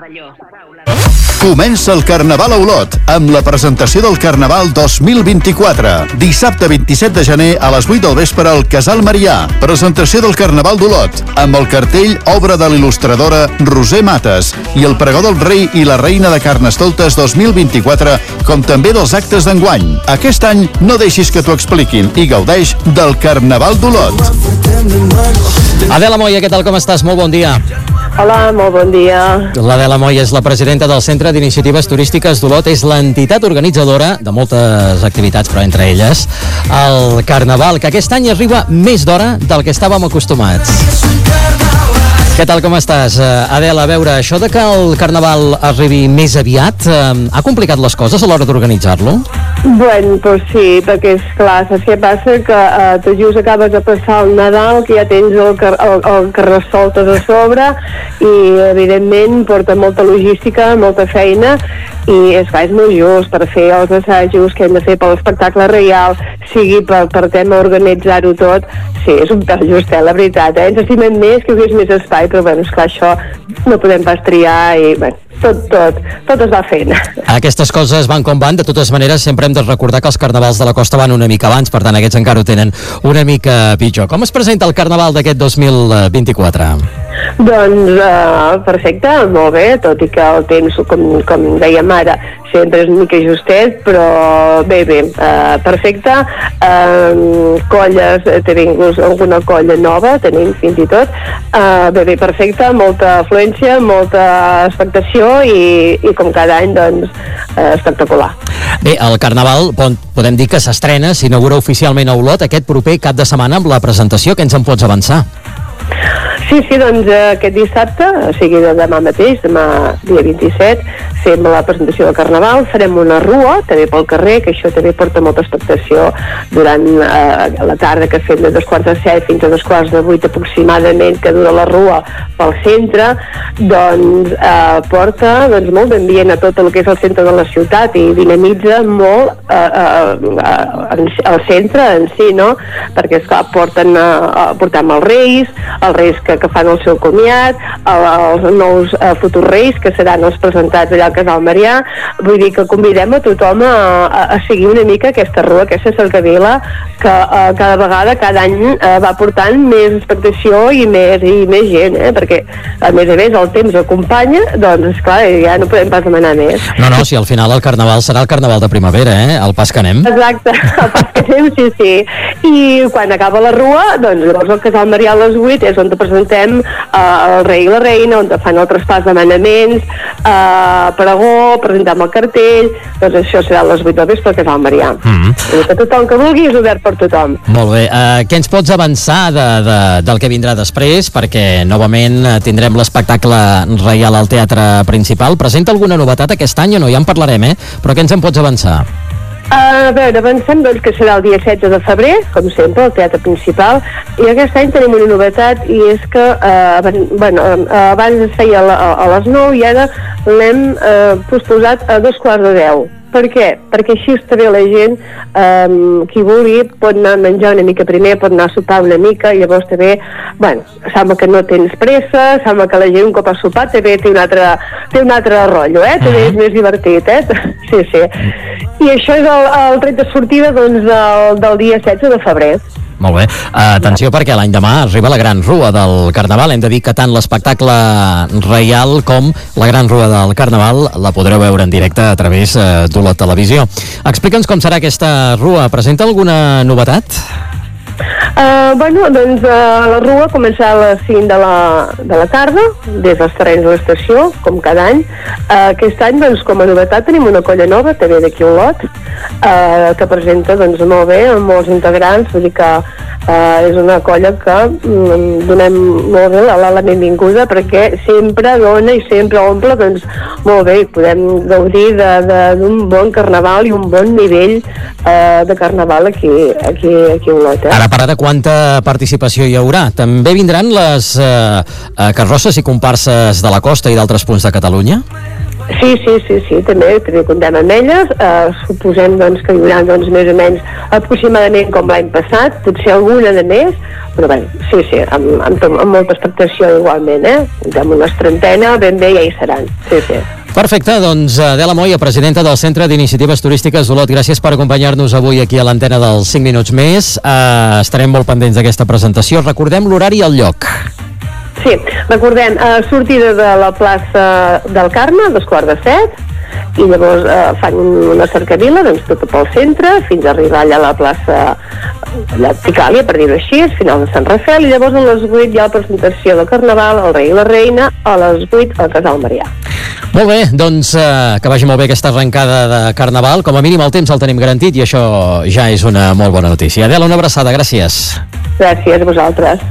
Comença el Carnaval a Olot, amb la presentació del Carnaval 2024. Dissabte 27 de gener a les 8 del vespre al Casal Marià. Presentació del Carnaval d'Olot, amb el cartell obra de l'il·lustradora Roser Mates i el pregó del rei i la reina de Carnestoltes 2024, com també dels actes d'enguany. Aquest any no deixis que t'ho expliquin i gaudeix del Carnaval d'Olot. Adela Moya, què tal, com estàs? Molt bon dia. Hola, molt bon dia. L'Adela Moya és la presidenta del Centre d'Iniciatives Turístiques d'Olot, és l'entitat organitzadora de moltes activitats, però entre elles el Carnaval, que aquest any arriba més d'hora del que estàvem acostumats. Què tal, com estàs? Adela, a veure, això de que el Carnaval arribi més aviat, ha complicat les coses a l'hora d'organitzar-lo? Bueno, doncs sí, perquè és clar, saps què passa? Que tot just acabes de passar el Nadal, que ja tens el carnestoltes a sobre, i evidentment porta molta logística, molta feina, i és clar, és molt just per fer els assajos que hem de fer per l'espectacle reial, sigui per tema organitzar-ho tot. Sí, és un pèl just, la veritat, ens estimem més que hi més espai, però bueno, esclar, això no podem pas triar i bueno, tot es va fent. Aquestes coses van com van, de totes maneres sempre hem de recordar que els carnavals de la costa van una mica abans, per tant aquests encara ho tenen una mica pitjor. Com es presenta el carnaval d'aquest 2024? Doncs perfecte, molt bé, tot i que el temps, com dèiem ara, sempre és una mica justet, però bé, perfecte. Colles, tenim alguna colla nova, tenim fins i tot. Bé, perfecte, molta afluència, molta expectació i com cada any, doncs, espectacular. Bé, el Carnaval podem dir que s'estrena, s'inaugura oficialment a Olot aquest proper cap de setmana amb la presentació. Què ens en pots avançar? Sí, doncs aquest dissabte, o sigui demà mateix, demà dia 27, fem la presentació del Carnaval, farem una rua també pel carrer, que això també porta molta expectació durant la tarda, que fem de 7:15 fins a 7:45 aproximadament, que dura la rua pel centre, doncs porta molt d'ambient a tot el que és el centre de la ciutat i dinamitza molt el centre en si, no? Perquè esclar, portem els reis que que fan el seu comiat, els nous futurs reis, que seran els presentats allà al Casal Marià. Vull dir que convidem a tothom a seguir una mica aquesta rua, aquesta cercavila, que cada vegada, cada any va portant més expectació i més gent, perquè a més el temps acompanya, doncs esclar, ja no podem pas demanar més. No, si al final el Carnaval serà el Carnaval de primavera, el pas que anem. Exacte, el pas que anem, sí. I quan acaba la rua, doncs llavors el Casal Marià a les 8 és on presentem el rei i la reina, on fan el traspàs de manaments, pregó, presentem el cartell, doncs això serà a les 8 del vespre al Casal Marià. Que tothom que vulgui és obert per tothom. Molt bé, què ens pots avançar del que vindrà després? Perquè novament tindrem l'espectacle reial al teatre principal. Presenta alguna novetat aquest any o no? Ja en parlarem, però què ens en pots avançar? A veure, avancem doncs que serà el dia 16 de febrer, com sempre, al teatre principal, i aquest any tenim una novetat, i és que abans es feia a les 9 i ara l'hem posposat a 9:45. Per què? Perquè així està bé la gent, qui vulgui pot anar a menjar una mica primer, pot anar a sopar una mica, i llavors també, sembla que no tens pressa, sembla que la gent un cop ha sopat també té un altre rotllo, també és més divertit, sí. I això és el tret de sortida doncs, del dia 16 de febrer. Molt bé. Atenció, perquè l'any demà arriba la Gran Rua del Carnaval. Hem de dir que tant l'espectacle reial com la Gran Rua del Carnaval la podreu veure en directe a través d'Olot Televisió. Explica'ns com serà aquesta rua. Presenta alguna novetat? La rua començarà a les 5 de la tarda, des dels terrenys de l'estació, com cada any. Aquest any, com a novetat, tenim una colla nova, també d'aquí a Olot, que presenta molt bé, amb molts integrants, vull dir que és una colla que donem molt bé la benvinguda, perquè sempre dona i sempre omple, molt bé, podem gaudir d'un bon carnaval i un bon nivell de carnaval aquí a Olot. Ara per ara, quanta participació hi haurà? També vindran les carrosses i comparses de la costa i d'altres punts de Catalunya? Sí, també comptem amb elles. Suposem que hi haurà més o menys aproximadament com l'any passat, potser alguna de més, però sí, amb molta expectació igualment, amb unes 30, ben bé ja hi seran, sí. Perfecte, doncs Adela Moya, presidenta del Centre d'Iniciatives Turístiques d'Olot, gràcies per acompanyar-nos avui aquí a l'antena dels 5 minuts més. Estarem molt pendents d'aquesta presentació. Recordem l'horari i el lloc. Sí, recordem, sortida de la plaça del Carme, a 6:45, i llavors fan una cercavila tot pel centre fins a arribar allà a la plaça Picàlia, per dir-ho així, final de Sant Rafel, i llavors a les 8 hi ha la presentació del Carnaval, el rei i la reina, a les 8 al Casal Marià. Molt bé, doncs que vagi molt bé aquesta arrencada de Carnaval. Com a mínim el temps el tenim garantit i això ja és una molt bona notícia. Adela, una abraçada, gràcies. Gràcies a vosaltres.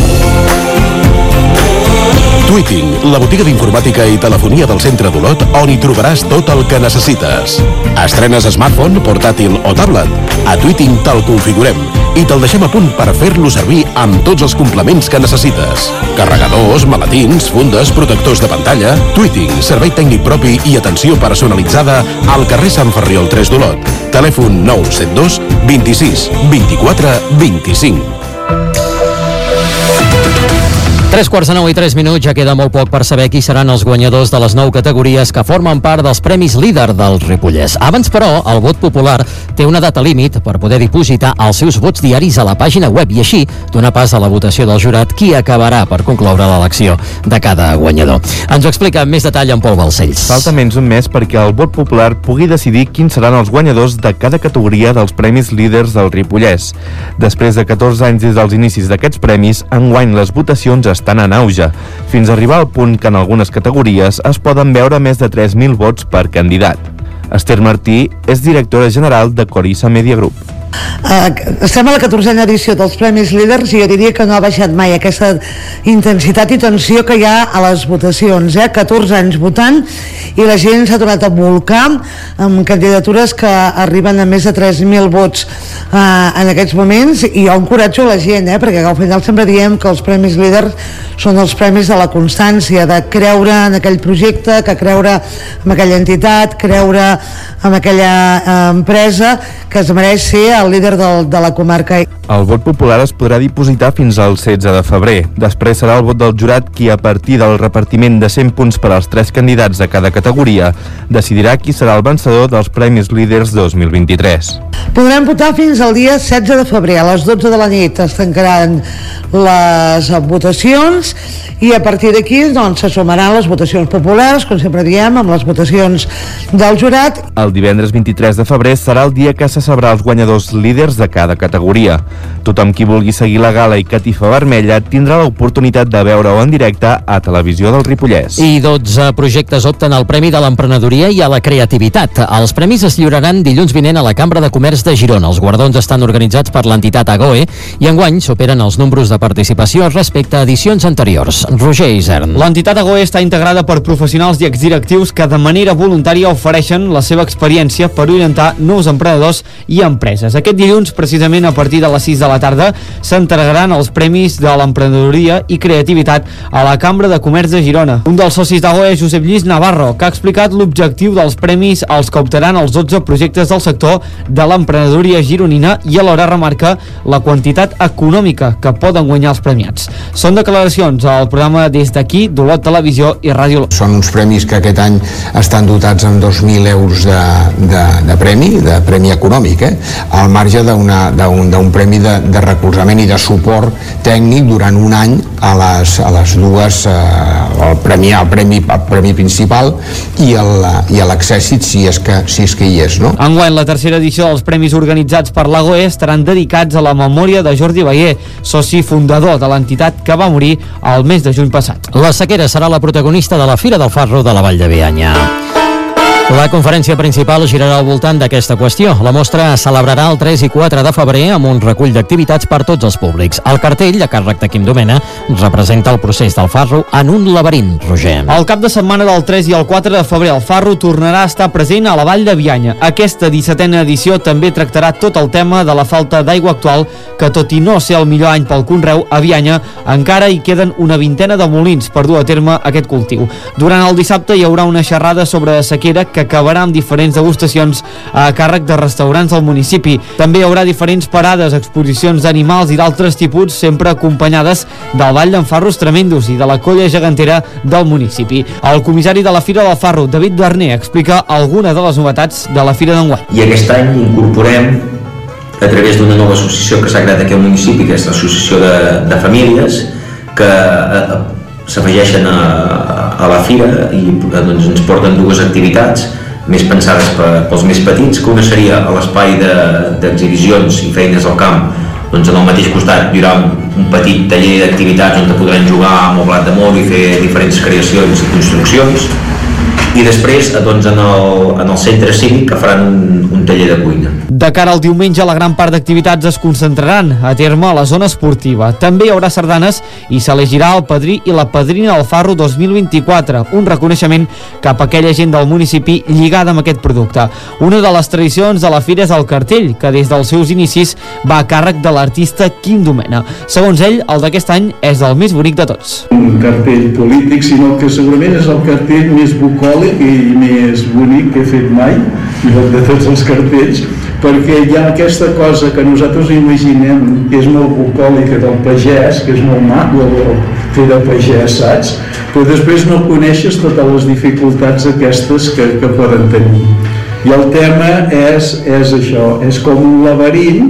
Tweeting, la botiga d'informàtica i telefonia del centre d'Olot, on hi trobaràs tot el que necessites. Estrenes smartphone, portàtil o tablet? A Tweeting te'l configurem i te'l deixem a punt per fer-lo servir amb tots els complements que necessites. Carregadors, maletins, fundes, protectors de pantalla... Tweeting, servei tècnic propi i atenció personalitzada al carrer Sant Ferriol 3 d'Olot. Telèfon 972 26 24 25. 3:45 i 3 minuts, ja queda molt poc per saber qui seran els guanyadors de les 9 categories que formen part dels Premis Líder del Ripollès. Abans, però, el vot popular té una data límit per poder dipositar els seus vots diaris a la pàgina web i així donar pas a la votació del jurat, qui acabarà per concloure l'elecció de cada guanyador. Ens ho explica amb més detall en Pol Balcells. Falta menys un mes perquè el vot popular pugui decidir quins seran els guanyadors de cada categoria dels Premis Líders del Ripollès. Després de 14 anys des dels inicis d'aquests premis, enguany les votacions estan en auge, fins a arribar al punt que en algunes categories es poden veure més de 3.000 vots per candidat. Esther Martí és directora general de Corissa Media Group. Estem a la 14a edició dels Premis Líders i jo diria que no ha baixat mai aquesta intensitat i tensió que hi ha a les votacions, 14 anys votant i la gent s'ha tornat a volcar amb candidatures que arriben a més de 3.000 vots en aquests moments, i jo encoratjo la gent, perquè al final sempre diem que els Premis Líders són els premis de la constància, de creure en aquell projecte, que creure en aquella entitat, creure en aquella empresa que es mereix ser a el líder de la comarca. El vot popular es podrà dipositar fins al 16 de febrer. Després serà el vot del jurat qui, a partir del repartiment de 100 punts per als 3 candidats de cada categoria, decidirà qui serà el vencedor dels Premis Líders 2023. Podrem votar fins al dia 16 de febrer. A les 12 de la nit es tancaran les votacions i a partir d'aquí doncs, se sumaran les votacions populars, com sempre diem, amb les votacions del jurat. El divendres 23 de febrer serà el dia que se sabrà els guanyadors líders de cada categoria. Tothom qui vulgui seguir la gala i catifa vermella tindrà l'oportunitat de veure-ho en directe a Televisió del Ripollès. I 12 projectes opten al Premi de l'Emprenedoria i a la Creativitat. Els premis es lliuraran dilluns vinent a la Cambra de Comerç de Girona. Els guardons estan organitzats per l'entitat AGOE i enguany superen els números de participació respecte a edicions anteriors. Roger Isern. L'entitat AGOE està integrada per professionals i exdirectius que de manera voluntària ofereixen la seva experiència per orientar nous emprenedors i empreses. Aquest dilluns, precisament a partir de les 6 de la tarda, s'entregaran els Premis de l'Emprenedoria i Creativitat a la Cambra de Comerç de Girona. Un dels socis d'AGOE és Josep Lluís Navarro, que ha explicat l'objectiu dels premis als que optaran els 12 projectes del sector de l'emprenedoria gironina i alhora remarca la quantitat econòmica que poden guanyar els premiats. Són declaracions al programa Des d'aquí d'Olot Televisió i Ràdio Olot. Són uns premis que aquest any estan dotats amb 2.000 euros de premi econòmic, al marge d'un premi de recolzament i de suport tècnic durant un any a les dues, el premi principal i l'accèssit si és que hi és. No? Enguany, la tercera edició dels premis organitzats per l'AGOE estaran dedicats a la memòria de Jordi Bayer, soci fundador de l'entitat que va morir el mes de juny passat. La sequera serà la protagonista de la Fira del Farro de la Vall de Bianya. La conferència principal girarà al voltant d'aquesta qüestió. La mostra es celebrarà el 3 i 4 de febrer amb un recull d'activitats per tots els públics. El cartell, a càrrec de Quim Domena, representa el procés del Farro en un laberint, Roger. El cap de setmana del 3 i el 4 de febrer el Farro tornarà a estar present a la Vall de Bianya. Aquesta 17a edició també tractarà tot el tema de la falta d'aigua actual, que tot i no ser el millor any pel conreu, a Bianya encara hi queden una vintena de molins per dur a terme aquest cultiu. Durant el dissabte hi haurà una xerrada sobre sequera que acabarà amb diferents degustacions a càrrec de restaurants del municipi. També hi haurà diferents parades, exposicions d'animals i d'altres tipus, sempre acompanyades del Ball d'en Farros Tremendos i de la colla gegantera del municipi. El comissari de la Fira del Farro, David Darner, explica alguna de les novetats de la Fira d'enguany. I aquest any incorporem, a través d'una nova associació que s'ha creat aquí al municipi, que és l'associació de famílies, que s'afegeixen a la fira i doncs, ens porten dues activitats més pensades pels més petits, que una seria a l'espai d'exhibicions i feines al camp. Doncs en el mateix costat hi haurà un petit taller d'activitats on podran jugar amb el blat de moro i fer diferents creacions i construccions, i després doncs, en el centre cívic que faran un taller de cuina. De cara al diumenge, la gran part d'activitats es concentraran a terme a la zona esportiva. També hi haurà sardanes i s'elegirà el padrí i la padrina del Farro 2024, un reconeixement cap a aquella gent del municipi lligada amb aquest producte. Una de les tradicions de la fira és el cartell, que des dels seus inicis va a càrrec de l'artista Quim Domena. Segons ell, el d'aquest any és el més bonic de tots. Un cartell polític, sinó que segurament és el cartell més bucòlic i més bonic que he fet mai de tots els cartells, perquè hi ha aquesta cosa que nosaltres imaginem que és molt bucòlica del pagès, que és molt maco fer de pagès, saps? Però després no coneixes totes les dificultats aquestes que poden tenir. I el tema és això, és com un laberint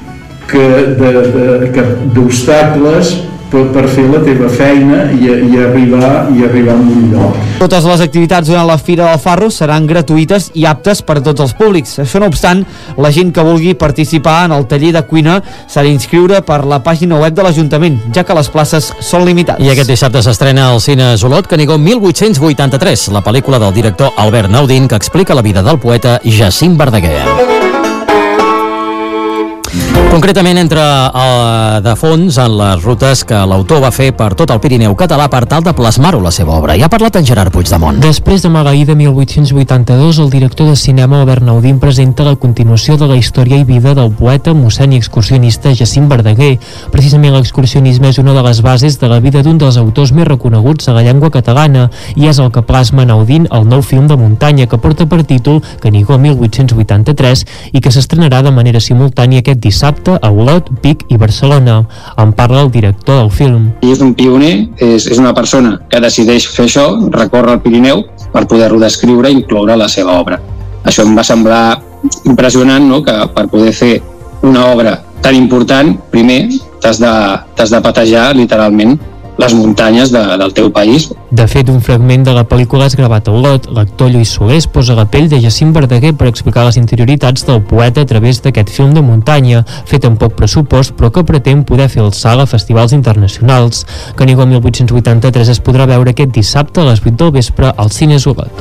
d'obstacles per fer la teva feina i arribar a un lloc. Totes les activitats durant la Fira del Farro seran gratuïtes i aptes per a tots els públics. Això no obstant, la gent que vulgui participar en el taller de cuina s'ha d'inscriure per la pàgina web de l'Ajuntament, ja que les places són limitades. I aquest dissabte s'estrena al Cine Olot Canigó 1883, la pel·lícula del director Albert Naudin, que explica la vida del poeta Jacint Verdaguer. Concretament entre de fons en les rutes que l'autor va fer per tot el Pirineu català per tal de plasmar-ho la seva obra. I ha parlat en Gerard Puigdemont. Després de Maleïda 1882, el director de cinema Albert Naudín presenta la continuació de la història i vida del poeta, mossèn i excursionista Jacint Verdaguer. Precisament l'excursionisme és una de les bases de la vida d'un dels autors més reconeguts de la llengua catalana i és el que plasma Naudín al nou film de muntanya que porta per títol Canigó 1883 i que s'estrenarà de manera simultània aquest dissabte a Olot, Vic i Barcelona. En parla el director del film. I és un pioner, és una persona que decideix fer això, recórrer el Pirineu per poder-ho descriure i incloure a la seva obra. Això em va semblar impressionant, no?, que per poder fer una obra tan important, primer t'has de patejar literalment les muntanyes del teu país. De fet, un fragment de la pel·lícula és gravat a Olot. L'actor Lluís Soler es posa la pell de Jacint Verdaguer per explicar les interioritats del poeta a través d'aquest film de muntanya, fet amb poc pressupost, però que pretén poder fer alçar a festivals internacionals. Canigó 1883 es podrà veure aquest dissabte a les 8 del vespre al Cines Olot.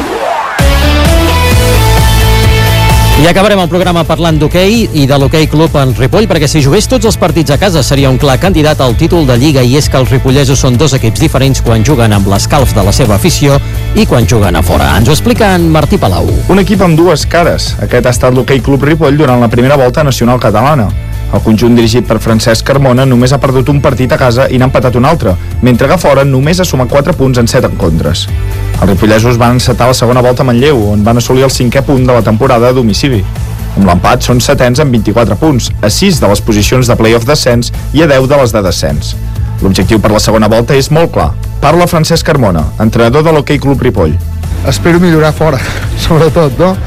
I acabarem el programa parlant d'hoquei i de l'Hoquei Club en Ripoll, perquè si jugués tots els partits a casa seria un clar candidat al títol de Lliga, i és que els ripollesos són dos equips diferents quan juguen amb l'escalf de la seva afició i quan juguen a fora. Ens ho explica en Martí Palau. Un equip amb dues cares. Aquest ha estat l'Hoquei Club Ripoll durant la primera volta nacional catalana. El conjunt dirigit per Francesc Carmona només ha perdut un partit a casa i n'ha empatat un altre, mentre que a fora només ha sumat 4 punts en 7 encontres. Els ripollesos van encetar la segona volta a Manlleu, on van assolir el 5è punt de la temporada a domicili. Amb l'empat són 7ens amb 24 punts, a 6 de les posicions de play-off d'ascens i a 10 de les de descens. L'objectiu per la segona volta és molt clar. Parla Francesc Carmona, entrenador de l'Hoquei Club Ripoll. Espero millorar fora, sobretot, no?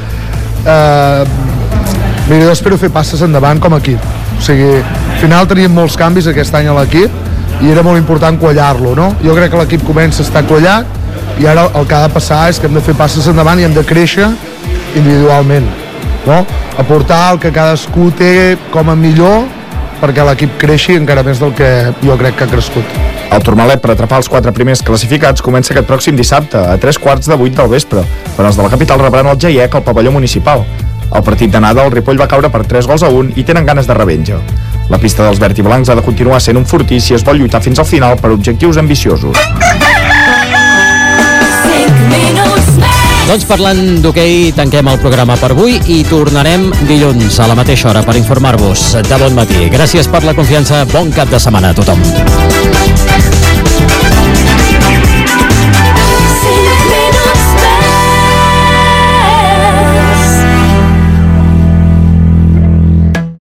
Mira, jo espero fer passes endavant com a equip. O sigui, al final teníem molts canvis aquest any a l'equip i era molt important quallar-lo, no? Jo crec que l'equip comença a estar quallat i ara el que ha de passar és que hem de fer passes endavant i hem de créixer individualment, no? Aportar el que cadascú té com a millor perquè l'equip creixi encara més del que jo crec que ha crescut. El Tourmalet per atrapar els 4 primers classificats comença aquest pròxim dissabte a 3:15 del vespre, quan els de la capital rebran el Jaiec al pavelló municipal. Al partit d'anada el Ripoll va caure per 3-1 i tenen ganes de revenja. La pista dels verd i blancs ha de continuar sent un fortí si es vol lluitar fins al final per objectius ambiciosos. Doncs parlant d'hoquei, tanquem el programa per avui i tornarem dilluns a la mateixa hora per informar-vos de bon matí. Gràcies per la confiança, bon cap de setmana a tothom.